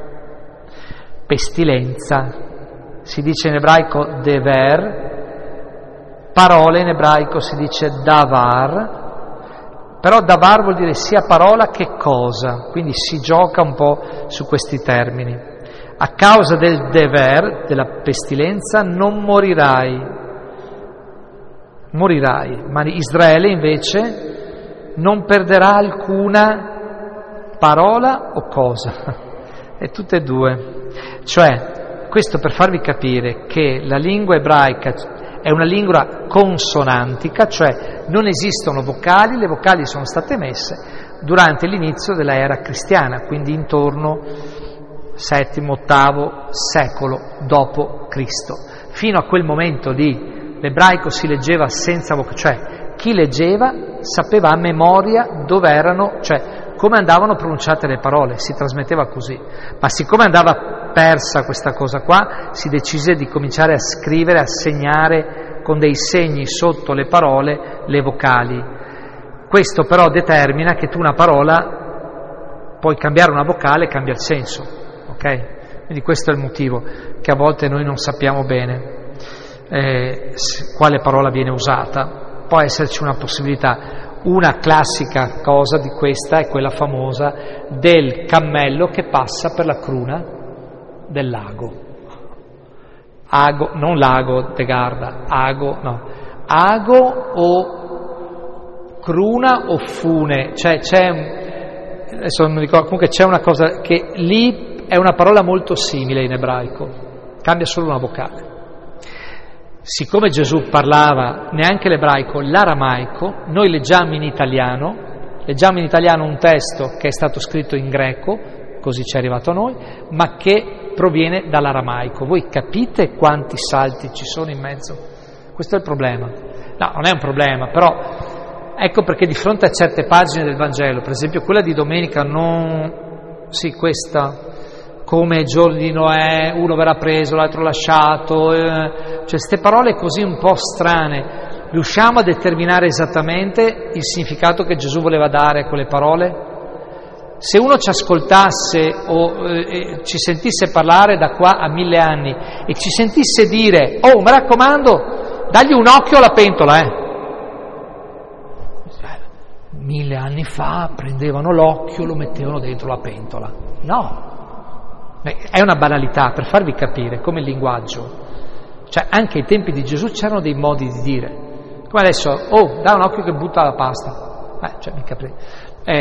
Pestilenza. Si dice in ebraico dever, parole in ebraico si dice davar, però davar vuol dire sia parola che cosa, quindi si gioca un po' su questi termini. A causa del dever, della pestilenza, non morirai, ma Israele invece non perderà alcuna parola o cosa, e tutte e due, cioè questo per farvi capire che la lingua ebraica è una lingua consonantica, cioè non esistono vocali, le vocali sono state messe durante l'inizio della era cristiana, quindi intorno VII-VIII secolo dopo Cristo. Fino a quel momento lì l'ebraico si leggeva senza vocali, cioè chi leggeva sapeva a memoria dove erano, cioè come andavano pronunciate le parole, si trasmetteva così. Ma siccome andava persa questa cosa qua, si decise di cominciare a scrivere, a segnare con dei segni sotto le parole le vocali. Questo però determina che tu una parola puoi cambiare una vocale e cambia il senso, ok? Quindi questo è il motivo che a volte noi non sappiamo bene quale parola viene usata. Può esserci una possibilità. Una classica cosa di questa è quella famosa del cammello che passa per la cruna del lago. Ago, non lago de Garda, ago, no. Ago o cruna o fune, cioè adesso non mi ricordo, comunque c'è una cosa che lì è una parola molto simile in ebraico, cambia solo una vocale. Siccome Gesù parlava neanche l'ebraico, l'aramaico, noi leggiamo in italiano un testo che è stato scritto in greco, così ci è arrivato a noi, ma che proviene dall'aramaico. Voi capite quanti salti ci sono in mezzo? Questo è il problema. No, non è un problema, però ecco perché di fronte a certe pagine del Vangelo, per esempio quella di domenica, questa, come ai giorni di Noè, uno verrà preso, l'altro lasciato, cioè queste parole così un po' strane, riusciamo a determinare esattamente il significato che Gesù voleva dare a quelle parole? Se uno ci ascoltasse o ci sentisse parlare da qua a 1000 anni e ci sentisse dire: oh, mi raccomando, dagli un occhio alla pentola, 1000 anni fa prendevano l'occhio, lo mettevano dentro la pentola. No, è una banalità per farvi capire come il linguaggio. Cioè anche ai tempi di Gesù c'erano dei modi di dire, come adesso: oh, dai un occhio che butta la pasta. Mica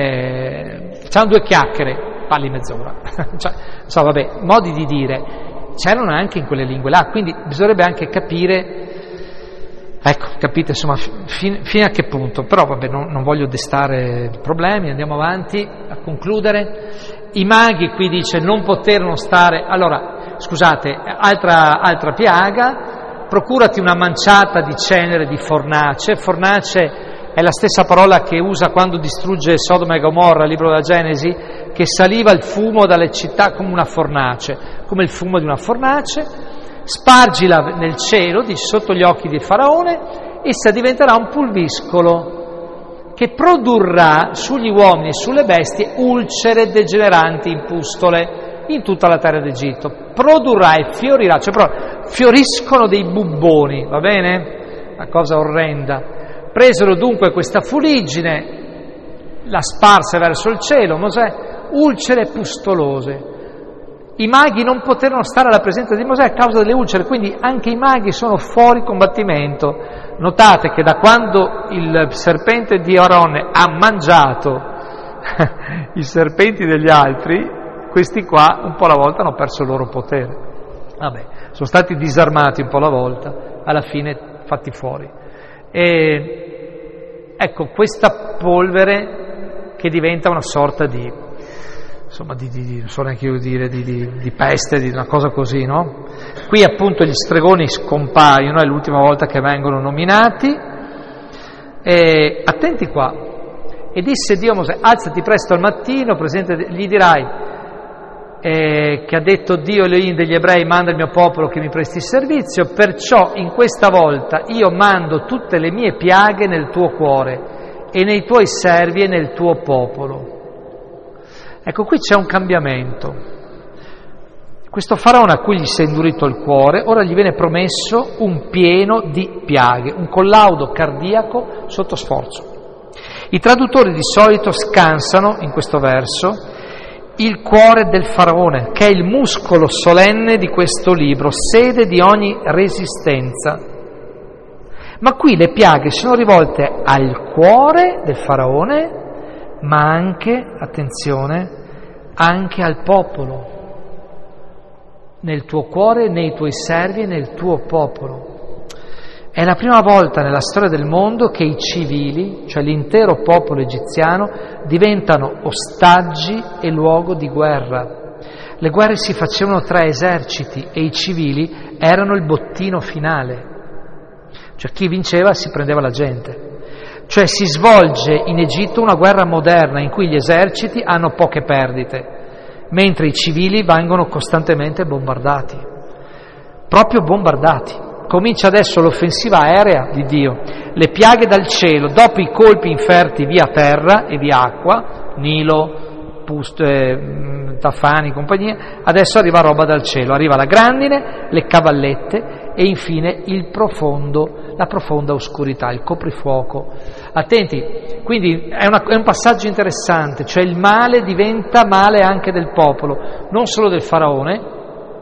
c'hanno due chiacchiere, parli mezz'ora. Vabbè, modi di dire. c'erano anche in quelle lingue là, quindi bisognerebbe anche capire, ecco, capite insomma fino a che punto, però vabbè, non voglio destare problemi, andiamo avanti a concludere. I maghi, qui dice, non poterono stare, allora, scusate, altra piaga, procurati una manciata di cenere di fornace. Fornace è la stessa parola che usa quando distrugge Sodoma e Gomorra, il libro della Genesi, che saliva il fumo dalle città come una fornace, come il fumo di una fornace. Spargila nel cielo, dice, sotto gli occhi di Faraone, essa diventerà un pulviscolo che produrrà sugli uomini e sulle bestie ulcere degeneranti in pustole in tutta la terra d'Egitto. Produrrà e fiorirà, cioè però fioriscono dei bubboni, va bene? Una cosa orrenda. Presero dunque questa fuliggine, la sparse verso il cielo, Mosè, ulcere pustolose. I maghi non poterono stare alla presenza di Mosè a causa delle ulcere, quindi anche i maghi sono fuori combattimento. Notate che da quando il serpente di Aronne ha mangiato i serpenti degli altri, questi qua un po' alla volta hanno perso il loro potere. Vabbè, sono stati disarmati un po' alla volta, alla fine fatti fuori. E ecco, questa polvere che diventa una sorta di, insomma, non so neanche io dire, di peste, di una cosa così, no? Qui appunto gli stregoni scompaiono, è l'ultima volta che vengono nominati, e attenti qua, e disse Dio a Mosè, alzati presto al mattino, gli dirai che ha detto Dio Elohim degli ebrei, manda il mio popolo che mi presti servizio, perciò in questa volta io mando tutte le mie piaghe nel tuo cuore e nei tuoi servi e nel tuo popolo. Ecco, qui c'è un cambiamento. Questo faraone a cui gli si è indurito il cuore, ora gli viene promesso un pieno di piaghe, un collaudo cardiaco sotto sforzo. I traduttori di solito scansano in questo verso il cuore del faraone, che è il muscolo solenne di questo libro, sede di ogni resistenza. Ma qui le piaghe sono rivolte al cuore del faraone, ma anche, attenzione, anche al popolo. Nel tuo cuore, nei tuoi servi e nel tuo popolo. È la prima volta nella storia del mondo che i civili, cioè l'intero popolo egiziano, diventano ostaggi e luogo di guerra. Le guerre si facevano tra eserciti e i civili erano il bottino finale. Cioè chi vinceva si prendeva la gente. Cioè si svolge in Egitto una guerra moderna in cui gli eserciti hanno poche perdite, mentre i civili vengono costantemente bombardati. Proprio bombardati. Comincia adesso l'offensiva aerea di Dio, le piaghe dal cielo, dopo i colpi inferti via terra e via acqua, Nilo, Tafani, compagnia, adesso arriva roba dal cielo, arriva la grandine, le cavallette e infine la profonda oscurità, il coprifuoco. Attenti, quindi è un passaggio interessante, cioè il male diventa male anche del popolo, non solo del faraone.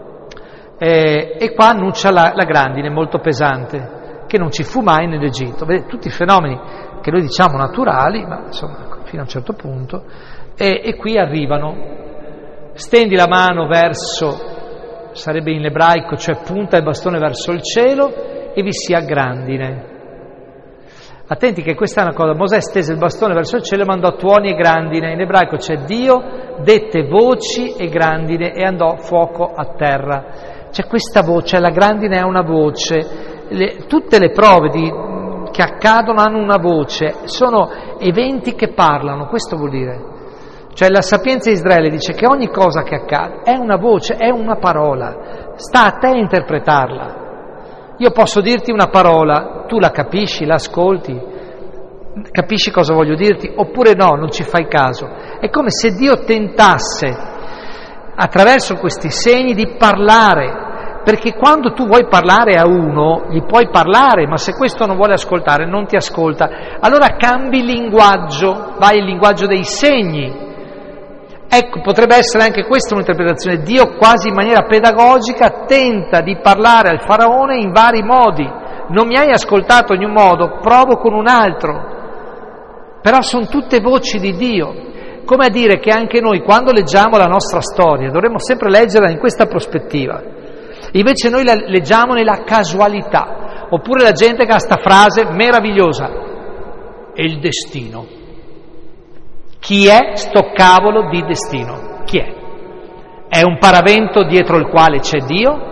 E qua annuncia la grandine molto pesante, che non ci fu mai nell'Egitto. Vedete, tutti i fenomeni che noi diciamo naturali, ma insomma fino a un certo punto, e qui arrivano. Stendi la mano verso, sarebbe in ebraico, cioè punta il bastone verso il cielo, e vi sia grandine. Attenti che questa è una cosa, Mosè stese il bastone verso il cielo e mandò tuoni e grandine. In ebraico c'è Dio, dette voci e grandine e andò fuoco a terra. C'è questa voce, la grandine è una voce, tutte le prove che accadono hanno una voce, sono eventi che parlano, questo vuol dire. Cioè la Sapienza di Israele dice che ogni cosa che accade è una voce, è una parola, sta a te interpretarla. Io posso dirti una parola, tu la capisci, la ascolti, capisci cosa voglio dirti, oppure no, non ci fai caso. È come se Dio tentasse attraverso questi segni di parlare, perché quando tu vuoi parlare a uno, gli puoi parlare, ma se questo non vuole ascoltare, non ti ascolta, allora cambi linguaggio, vai il linguaggio dei segni. Ecco, potrebbe essere anche questa un'interpretazione. Dio quasi in maniera pedagogica tenta di parlare al faraone in vari modi. Non mi hai ascoltato in un modo, provo con un altro. Però sono tutte voci di Dio. Come a dire che anche noi, quando leggiamo la nostra storia, dovremmo sempre leggerla in questa prospettiva. Invece noi la leggiamo nella casualità, oppure la gente che ha sta frase meravigliosa, è il destino. Chi è sto cavolo di destino? Chi è? È un paravento dietro il quale c'è Dio?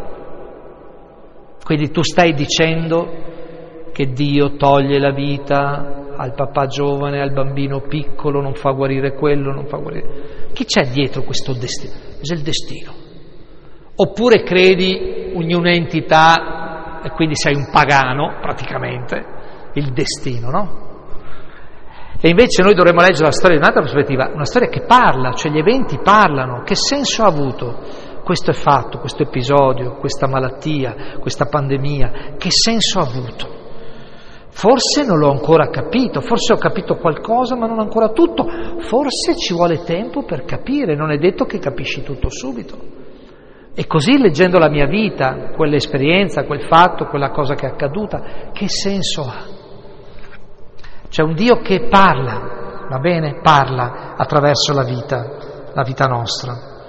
Quindi tu stai dicendo che Dio toglie la vita al papà giovane, al bambino piccolo, non fa guarire quello, non fa guarire... Chi c'è dietro questo destino? È il destino. Oppure credi in un'entità e quindi sei un pagano, praticamente, il destino, no? E invece noi dovremmo leggere la storia in un'altra prospettiva, una storia che parla, cioè gli eventi parlano. Che senso ha avuto questo fatto, questo episodio, questa malattia, questa pandemia? Che senso ha avuto? Forse non l'ho ancora capito, forse ho capito qualcosa ma non ancora tutto, forse ci vuole tempo per capire, non è detto che capisci tutto subito. E così leggendo la mia vita, quell'esperienza, quel fatto, quella cosa che è accaduta, che senso ha? C'è un Dio che parla, va bene? Parla attraverso la vita nostra.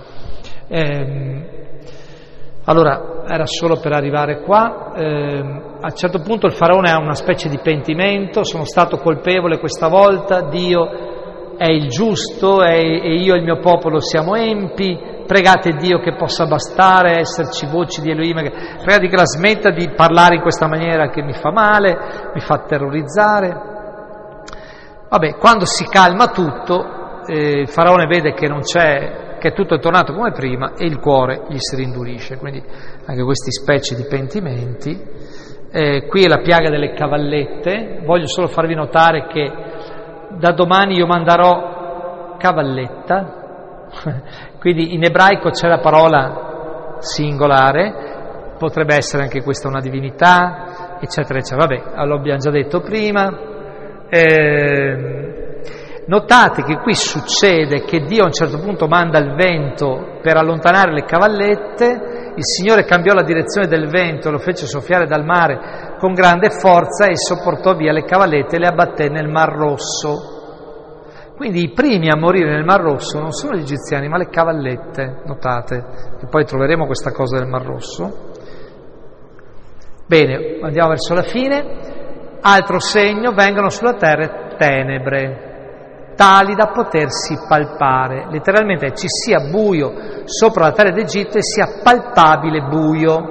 Allora, era solo per arrivare qua. A un certo punto il faraone ha una specie di pentimento, sono stato colpevole questa volta, Dio è il giusto e io e il mio popolo siamo empi, pregate Dio che possa bastare, esserci voci di Elohim, pregate che la smetta di parlare in questa maniera che mi fa male, mi fa terrorizzare. Vabbè, quando si calma tutto, il faraone vede che non c'è, che tutto è tornato come prima e il cuore gli si rindurisce, quindi anche questi specie di pentimenti. Qui è la piaga delle cavallette, voglio solo farvi notare che da domani io manderò cavalletta, quindi in ebraico c'è la parola singolare, potrebbe essere anche questa una divinità, eccetera, eccetera. Vabbè, lo abbiamo già detto prima. Notate che qui succede che Dio a un certo punto manda il vento per allontanare le cavallette, il Signore cambiò la direzione del vento, lo fece soffiare dal mare con grande forza e sopportò via le cavallette e le abbatté nel Mar Rosso. Quindi i primi a morire nel Mar Rosso non sono gli egiziani ma le cavallette, notate, e poi troveremo questa cosa del Mar Rosso. Bene, andiamo verso la fine. Altro segno, vengono sulla terra tenebre, tali da potersi palpare. Letteralmente ci sia buio sopra la terra d'Egitto e sia palpabile buio.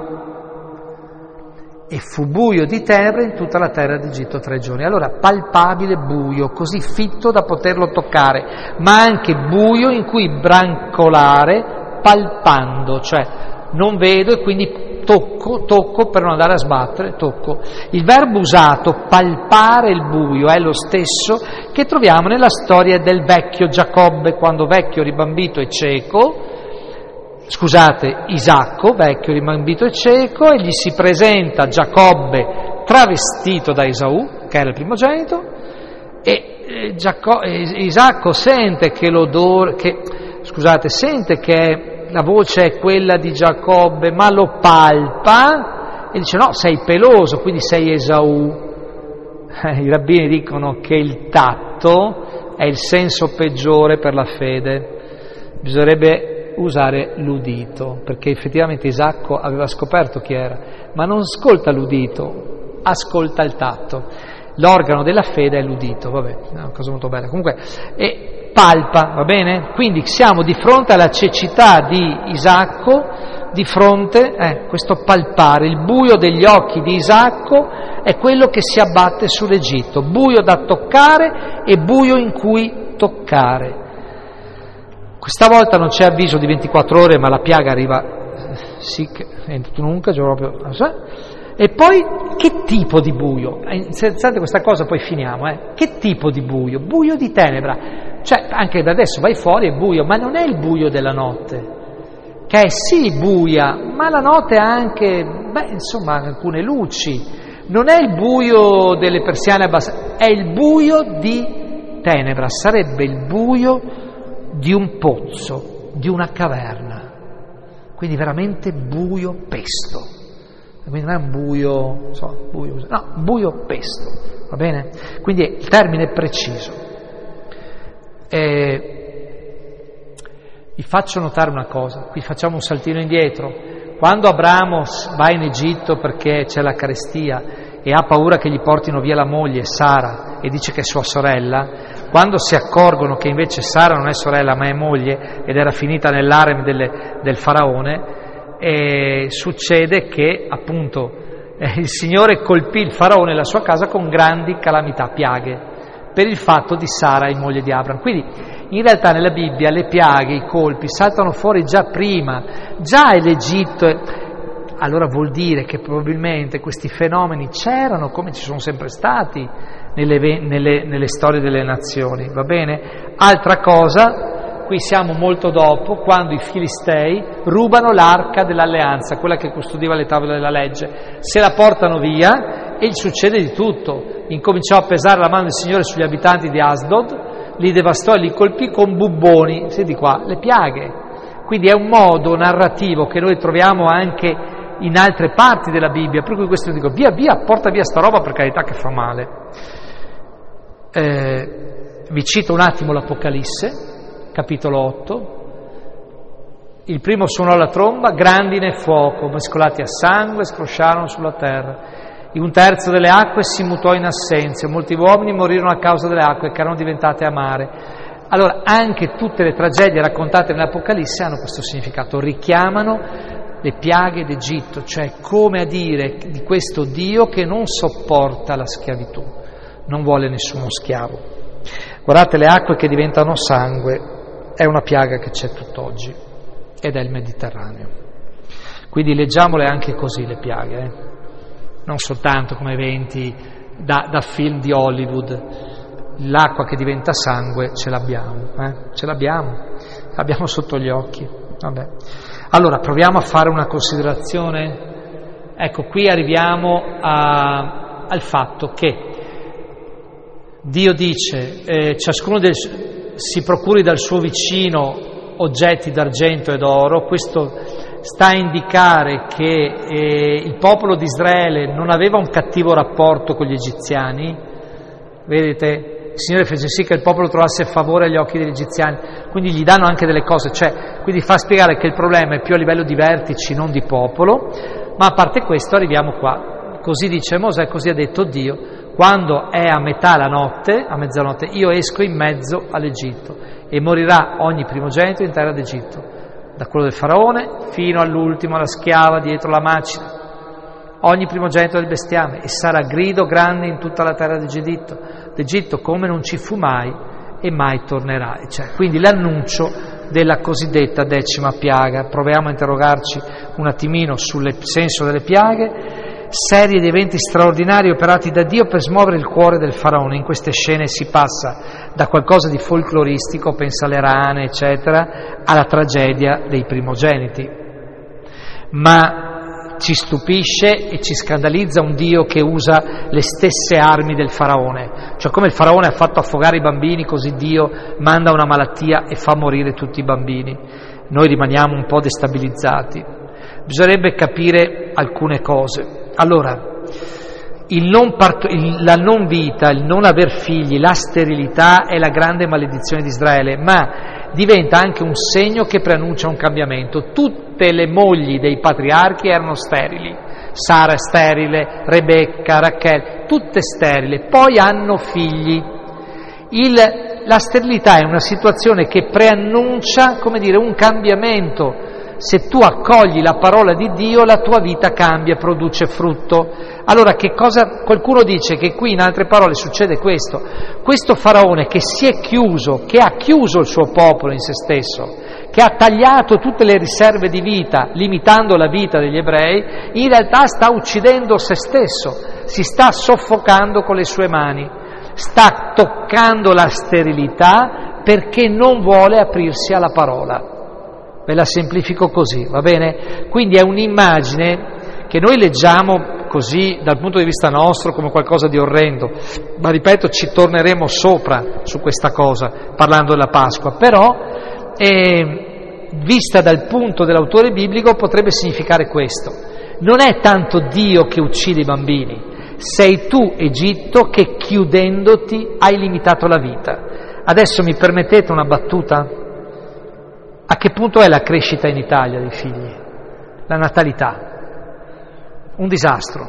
E fu buio di tenebre in tutta la terra d'Egitto 3 giorni. Allora, palpabile buio, così fitto da poterlo toccare, ma anche buio in cui brancolare palpando, cioè non vedo e quindi tocco per non andare a sbattere, tocco. Il verbo usato, palpare il buio, è lo stesso che troviamo nella storia del vecchio Giacobbe, quando vecchio, ribambito e cieco, Isacco, vecchio, ribambito e cieco, e gli si presenta Giacobbe travestito da Esaù, che era il primogenito, e Isacco sente che sente che la voce è quella di Giacobbe, ma lo palpa e dice no, sei peloso, quindi sei Esaù. I rabbini dicono che il tatto è il senso peggiore per la fede, bisognerebbe usare l'udito, perché effettivamente Isacco aveva scoperto chi era, ma non ascolta l'udito, ascolta il tatto. L'organo della fede è l'udito, vabbè, è una cosa molto bella. Comunque, palpa, va bene? Quindi siamo di fronte alla cecità di Isacco, di fronte a questo palpare. Il buio degli occhi di Isacco è quello che si abbatte sull'Egitto, buio da toccare e buio in cui toccare. Questa volta non c'è avviso di 24 ore, ma la piaga arriva, e poi che tipo di buio? Interessante questa cosa, poi finiamo. Che tipo di buio? Buio di tenebra. Cioè, anche da adesso vai fuori è buio, ma non è il buio della notte, che è sì buia, ma la notte ha anche, alcune luci. Non è il buio delle persiane abbassate, è il buio di tenebra, sarebbe il buio di un pozzo, di una caverna. Quindi veramente buio pesto. Quindi non è un buio, buio pesto, va bene? Quindi il termine è preciso. Vi faccio notare una cosa, qui facciamo un saltino indietro. quando Abramo va in Egitto perché c'è la carestia e ha paura che gli portino via la moglie Sara e dice che è sua sorella, quando si accorgono che invece Sara non è sorella ma è moglie ed era finita nell'harem del faraone, succede che appunto il Signore colpì il faraone e la sua casa con grandi calamità, piaghe, per il fatto di Sara, moglie di Abram. Quindi in realtà nella Bibbia le piaghe, i colpi saltano fuori già prima, già l'Egitto. Allora vuol dire che probabilmente questi fenomeni c'erano, come ci sono sempre stati nelle storie delle nazioni, va bene? Altra cosa, qui siamo molto dopo, quando i Filistei rubano l'arca dell'alleanza, quella che custodiva le tavole della legge, se la portano via e gli succede di tutto. Incominciò a pesare la mano del Signore sugli abitanti di Asdod, li devastò e li colpì con bubboni, senti qua, le piaghe. Quindi è un modo narrativo che noi troviamo anche in altre parti della Bibbia, per cui questo dico, via, porta via sta roba, per carità, che fa male. Vi cito un attimo l'Apocalisse, capitolo 8. Il primo suonò la tromba, grandine e fuoco, mescolati a sangue, scrosciarono sulla terra. Un terzo delle acque si mutò in assenza, molti uomini morirono a causa delle acque che erano diventate amare. Allora, anche tutte le tragedie raccontate nell'Apocalisse hanno questo significato, richiamano le piaghe d'Egitto, cioè come a dire di questo Dio che non sopporta la schiavitù, non vuole nessuno schiavo. Guardate, le acque che diventano sangue è una piaga che c'è tutt'oggi ed è il Mediterraneo. Quindi leggiamole anche così le piaghe, non soltanto come eventi da film di Hollywood. L'acqua che diventa sangue ce l'abbiamo sotto gli occhi. Vabbè. Allora proviamo a fare una considerazione. Ecco, qui arriviamo al fatto che Dio dice ciascuno si procuri dal suo vicino oggetti d'argento e d'oro. Questo sta a indicare che il popolo di Israele non aveva un cattivo rapporto con gli egiziani. Vedete? Il Signore fece sì che il popolo trovasse favore agli occhi degli egiziani, quindi gli danno anche delle cose, quindi fa spiegare che il problema è più a livello di vertici, non di popolo. Ma a parte questo arriviamo qua, così dice Mosè, così ha detto Dio, quando è a metà la notte, a mezzanotte, io esco in mezzo all'Egitto e morirà ogni primogenito in terra d'Egitto, da quello del faraone fino all'ultimo, alla schiava dietro la macina, ogni primogenito del bestiame, e sarà grido grande in tutta la terra d'Egitto come non ci fu mai e mai tornerà. Quindi l'annuncio della cosiddetta 10ª piaga. Proviamo a interrogarci un attimino sul senso delle piaghe. Serie di eventi straordinari operati da Dio per smuovere il cuore del faraone. In queste scene si passa da qualcosa di folcloristico, pensa alle rane, eccetera, alla tragedia dei primogeniti. Ma ci stupisce e ci scandalizza un Dio che usa le stesse armi del faraone, cioè come il faraone ha fatto affogare i bambini, così Dio manda una malattia e fa morire tutti i bambini. Noi rimaniamo un po' destabilizzati. Bisognerebbe capire alcune cose. Allora, la non vita, il non aver figli, la sterilità è la grande maledizione di Israele, ma diventa anche un segno che preannuncia un cambiamento. Tutte le mogli dei patriarchi erano sterili, Sara è sterile, Rebecca, Rachel, tutte sterili, poi hanno figli. La sterilità è una situazione che preannuncia, come dire, un cambiamento. Se tu accogli la parola di Dio, la tua vita cambia, produce frutto. Allora qualcuno dice che qui in altre parole succede questo. Questo faraone che si è chiuso, che ha chiuso il suo popolo in se stesso, che ha tagliato tutte le riserve di vita, limitando la vita degli ebrei, in realtà sta uccidendo se stesso, si sta soffocando con le sue mani, sta toccando la sterilità perché non vuole aprirsi alla parola. Ve la semplifico così, va bene? Quindi è un'immagine che noi leggiamo così dal punto di vista nostro come qualcosa di orrendo, ma ripeto, ci torneremo sopra su questa cosa parlando della Pasqua, però vista dal punto dell'autore biblico potrebbe significare questo: non è tanto Dio che uccide i bambini, sei tu, Egitto, che chiudendoti hai limitato la vita. Adesso mi permettete una battuta? A che punto è la crescita in Italia dei figli? la natalità. Un disastro,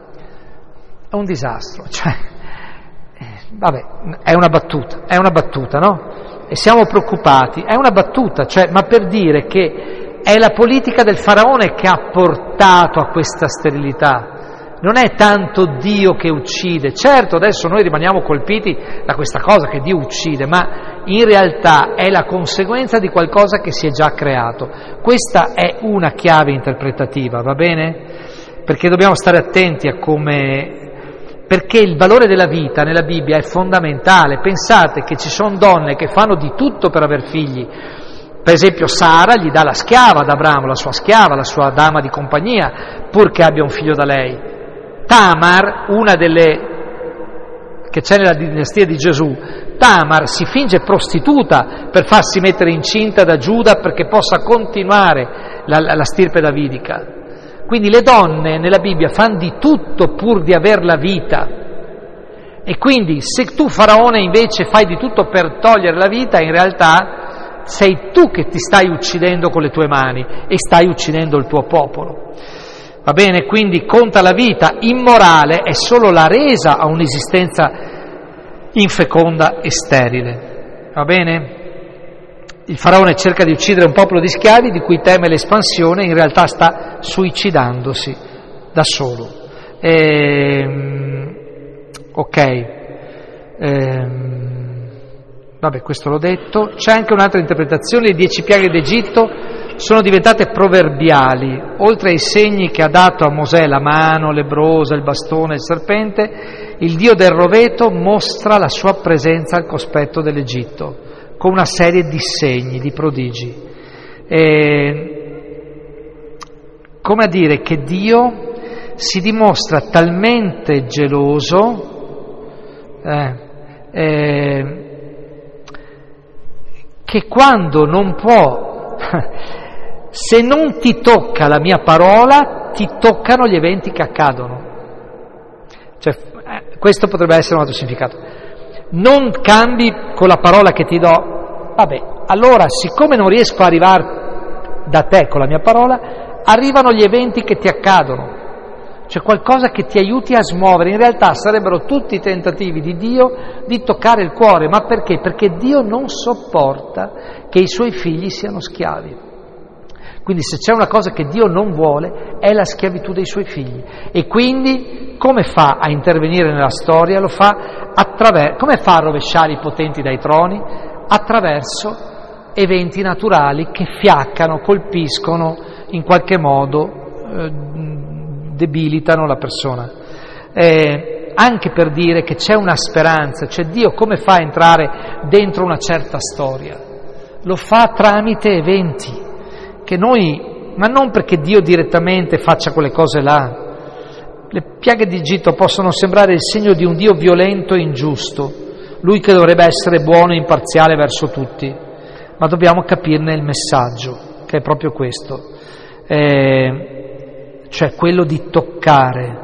cioè, vabbè, è una battuta, no? E siamo preoccupati, è una battuta, cioè, ma per dire che è la politica del faraone che ha portato a questa sterilità. Non è tanto Dio che uccide, certo adesso noi rimaniamo colpiti da questa cosa che Dio uccide, ma in realtà è la conseguenza di qualcosa che si è già creato. Questa è una chiave interpretativa, va bene? Perché dobbiamo stare attenti a perché il valore della vita nella Bibbia è fondamentale. Pensate che ci sono donne che fanno di tutto per aver figli. Per esempio Sara gli dà la schiava ad Abramo, la sua schiava, la sua dama di compagnia, purché abbia un figlio da lei. Tamar, una delle che c'è nella dinastia di Gesù, Tamar si finge prostituta per farsi mettere incinta da Giuda perché possa continuare la stirpe davidica. Quindi le donne nella Bibbia fanno di tutto pur di aver la vita. E quindi se tu faraone invece fai di tutto per togliere la vita, in realtà sei tu che ti stai uccidendo con le tue mani e stai uccidendo il tuo popolo. Va bene? Quindi conta la vita, immorale è solo la resa a un'esistenza infeconda e sterile. Va bene? Il faraone cerca di uccidere un popolo di schiavi di cui teme l'espansione, in realtà sta suicidandosi da solo. Vabbè, questo l'ho detto. C'è anche un'altra interpretazione: le 10 piaghe d'Egitto sono diventate proverbiali, oltre ai segni che ha dato a Mosè, la mano lebbrosa, il bastone, il serpente. Il Dio del roveto mostra la sua presenza al cospetto dell'Egitto con una serie di segni, di prodigi. Come a dire che Dio si dimostra talmente geloso che quando non può, se non ti tocca la mia parola, ti toccano gli eventi che accadono. Cioè, questo potrebbe essere un altro significato. Non cambi con la parola che ti do, vabbè, allora siccome non riesco a arrivare da te con la mia parola, arrivano gli eventi che ti accadono. C'è qualcosa che ti aiuti a smuovere. In realtà sarebbero tutti tentativi di Dio di toccare il cuore. Ma perché? Perché Dio non sopporta che i suoi figli siano schiavi. Quindi se c'è una cosa che Dio non vuole è la schiavitù dei suoi figli. E quindi come fa a intervenire nella storia? Lo fa come fa a rovesciare i potenti dai troni? Attraverso eventi naturali che fiaccano, colpiscono, in qualche modo debilitano la persona. Anche per dire che c'è una speranza, cioè Dio come fa a entrare dentro una certa storia? Lo fa tramite eventi che noi, ma non perché Dio direttamente faccia quelle cose là. Le piaghe d'Egitto possono sembrare il segno di un Dio violento e ingiusto, Lui che dovrebbe essere buono e imparziale verso tutti, ma dobbiamo capirne il messaggio, che è proprio questo, cioè quello di toccare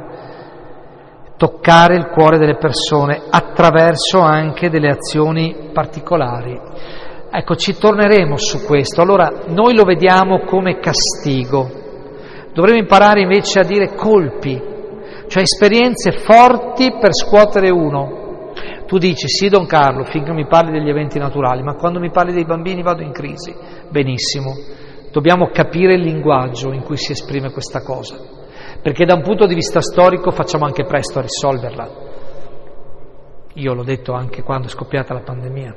il cuore delle persone attraverso anche delle azioni particolari. Ecco, ci torneremo su questo. Allora, noi lo vediamo come castigo. Dovremmo imparare invece a dire colpi, cioè esperienze forti per scuotere uno. Tu dici, sì Don Carlo, finché mi parli degli eventi naturali, ma quando mi parli dei bambini vado in crisi. Benissimo, dobbiamo capire il linguaggio in cui si esprime questa cosa, perché da un punto di vista storico facciamo anche presto a risolverla. Io l'ho detto anche quando è scoppiata la pandemia.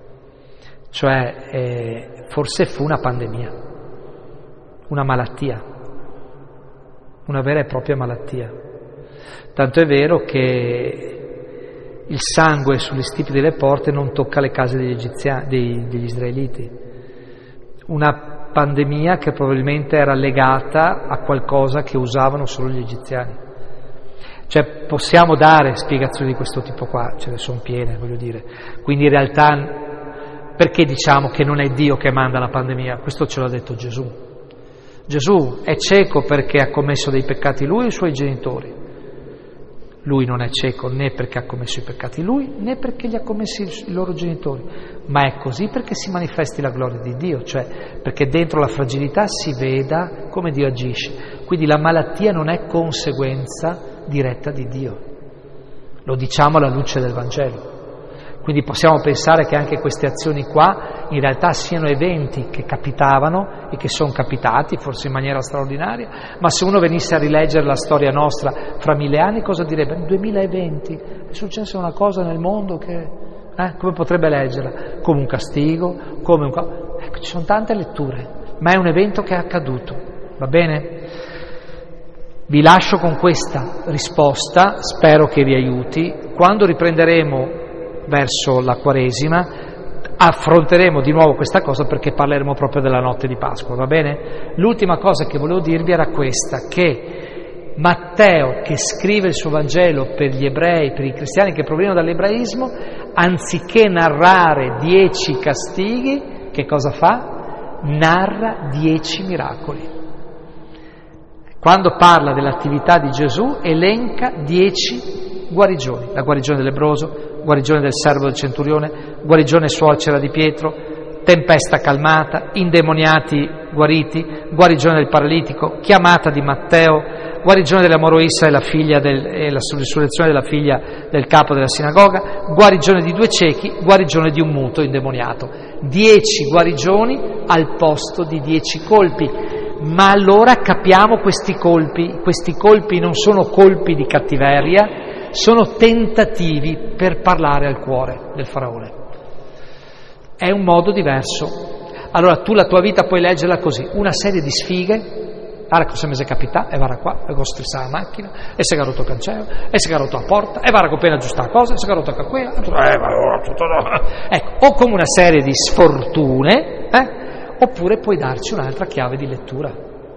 Cioè, forse fu una pandemia, una malattia, una vera e propria malattia. Tanto è vero che il sangue sugli stipi delle porte non tocca le case degli degli israeliti. Una pandemia che probabilmente era legata a qualcosa che usavano solo gli egiziani. Cioè, possiamo dare spiegazioni di questo tipo qua, ce ne sono piene, voglio dire. Quindi in realtà, perché diciamo che non è Dio che manda la pandemia? Questo ce l'ha detto Gesù. Gesù è cieco perché ha commesso dei peccati lui e i suoi genitori. Lui non è cieco né perché ha commesso i peccati lui, né perché li ha commessi i loro genitori, ma è così perché si manifesti la gloria di Dio, cioè perché dentro la fragilità si veda come Dio agisce. Quindi la malattia non è conseguenza diretta di Dio, lo diciamo alla luce del Vangelo. Quindi possiamo pensare che anche queste azioni qua in realtà siano eventi che capitavano e che sono capitati, forse in maniera straordinaria, ma se uno venisse a rileggere la storia nostra fra 1000 anni, cosa direbbe? Nel 2020 è successa una cosa nel mondo che... come potrebbe leggerla? Come un castigo, come un... Ecco, ci sono tante letture, ma è un evento che è accaduto, va bene? Vi lascio con questa risposta, spero che vi aiuti. Quando riprenderemo verso la Quaresima affronteremo di nuovo questa cosa, perché parleremo proprio della notte di Pasqua, va bene? L'ultima cosa che volevo dirvi era questa, che Matteo, che scrive il suo Vangelo per gli ebrei, per i cristiani che provengono dall'ebraismo, anziché narrare 10 castighi, che cosa fa? Narra 10 miracoli. Quando parla dell'attività di Gesù elenca 10 guarigioni, la guarigione del lebbroso, guarigione del servo del centurione, guarigione suocera di Pietro, tempesta calmata, indemoniati guariti, guarigione del paralitico, chiamata di Matteo, guarigione della Moroissa e la risurrezione della figlia del capo della sinagoga, guarigione di 2 ciechi, guarigione di un muto indemoniato. 10 guarigioni al posto di 10 colpi. Ma allora capiamo questi colpi non sono colpi di cattiveria, sono tentativi per parlare al cuore del faraone. È un modo diverso. Allora tu la tua vita puoi leggerla così, una serie di sfighe, guarda cosa mi è capitato, e guarda qua, e ho stressato la macchina, e si è rotto il cancello, e si è rotto la porta, e guarda che appena aggiustare la cosa, e si è rotto quella, ecco, o come una serie di sfortune, oppure puoi darci un'altra chiave di lettura.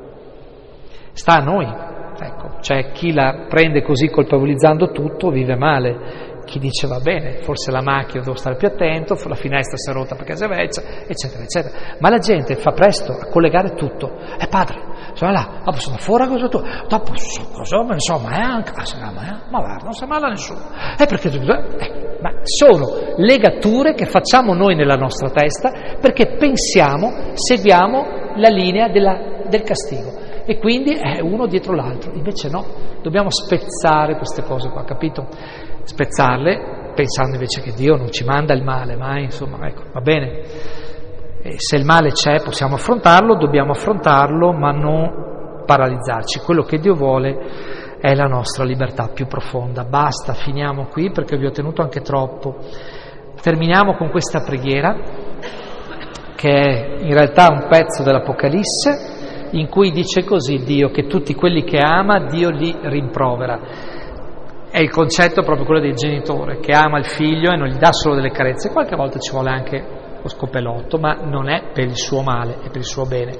Sta a noi, ecco, c'è chi la prende così colpevolizzando tutto, vive male, chi dice va bene, forse la macchina devo stare più attento, la finestra si è rotta perché è vecchia, eccetera, eccetera. Ma la gente fa presto a collegare tutto. Padre, sono là, sono fuori cosa tu, dopo cosa, insomma, anche, ma guarda, non si male a nessuno. Perché ma sono legature che facciamo noi nella nostra testa perché seguiamo la linea del castigo. E quindi è uno dietro l'altro, invece no, dobbiamo spezzare queste cose qua, capito? Spezzarle pensando invece che Dio non ci manda il male, mai, insomma, ecco, va bene. E se il male c'è possiamo affrontarlo, dobbiamo affrontarlo, ma non paralizzarci. Quello che Dio vuole è la nostra libertà più profonda. Basta, finiamo qui perché vi ho tenuto anche troppo. Terminiamo con questa preghiera che è in realtà un pezzo dell'Apocalisse in cui dice così Dio, che tutti quelli che ama Dio li rimprovera. È il concetto proprio quello del genitore che ama il figlio e non gli dà solo delle carezze, qualche volta ci vuole anche lo scopelotto, ma non è per il suo male, è per il suo bene.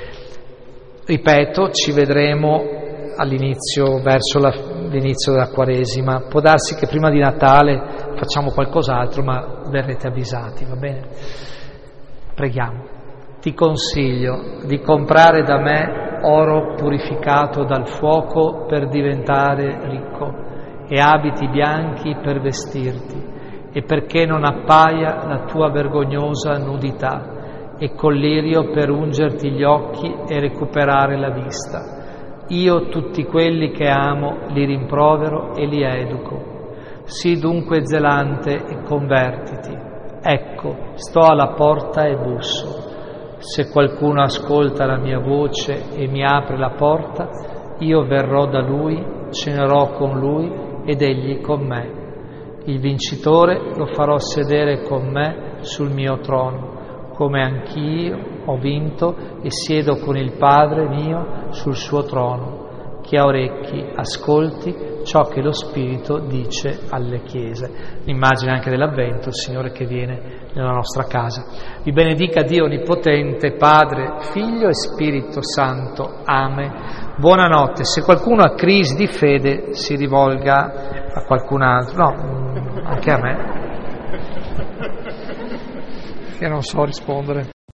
Ripeto, ci vedremo verso l'inizio della Quaresima. Può darsi che prima di Natale facciamo qualcos'altro, ma verrete avvisati, va bene? Preghiamo. Ti consiglio di comprare da me oro purificato dal fuoco per diventare ricco e abiti bianchi per vestirti, e perché non appaia la tua vergognosa nudità, e collirio per ungerti gli occhi e recuperare la vista. Io tutti quelli che amo li rimprovero e li educo. Sii dunque zelante e convertiti. Ecco, sto alla porta e busso. Se qualcuno ascolta la mia voce e mi apre la porta, io verrò da lui, cenerò con lui ed egli con me. Il vincitore lo farò sedere con me sul mio trono, come anch'io ho vinto e siedo con il Padre mio sul suo trono. Chi ha orecchi ascolti ciò che lo Spirito dice alle chiese. L'immagine anche dell'Avvento, il Signore che viene nella nostra casa. Vi benedica Dio Onnipotente, Padre, Figlio e Spirito Santo. Amen. Buonanotte. Se qualcuno ha crisi di fede si rivolga a qualcun altro. No, anche a me, che non so rispondere.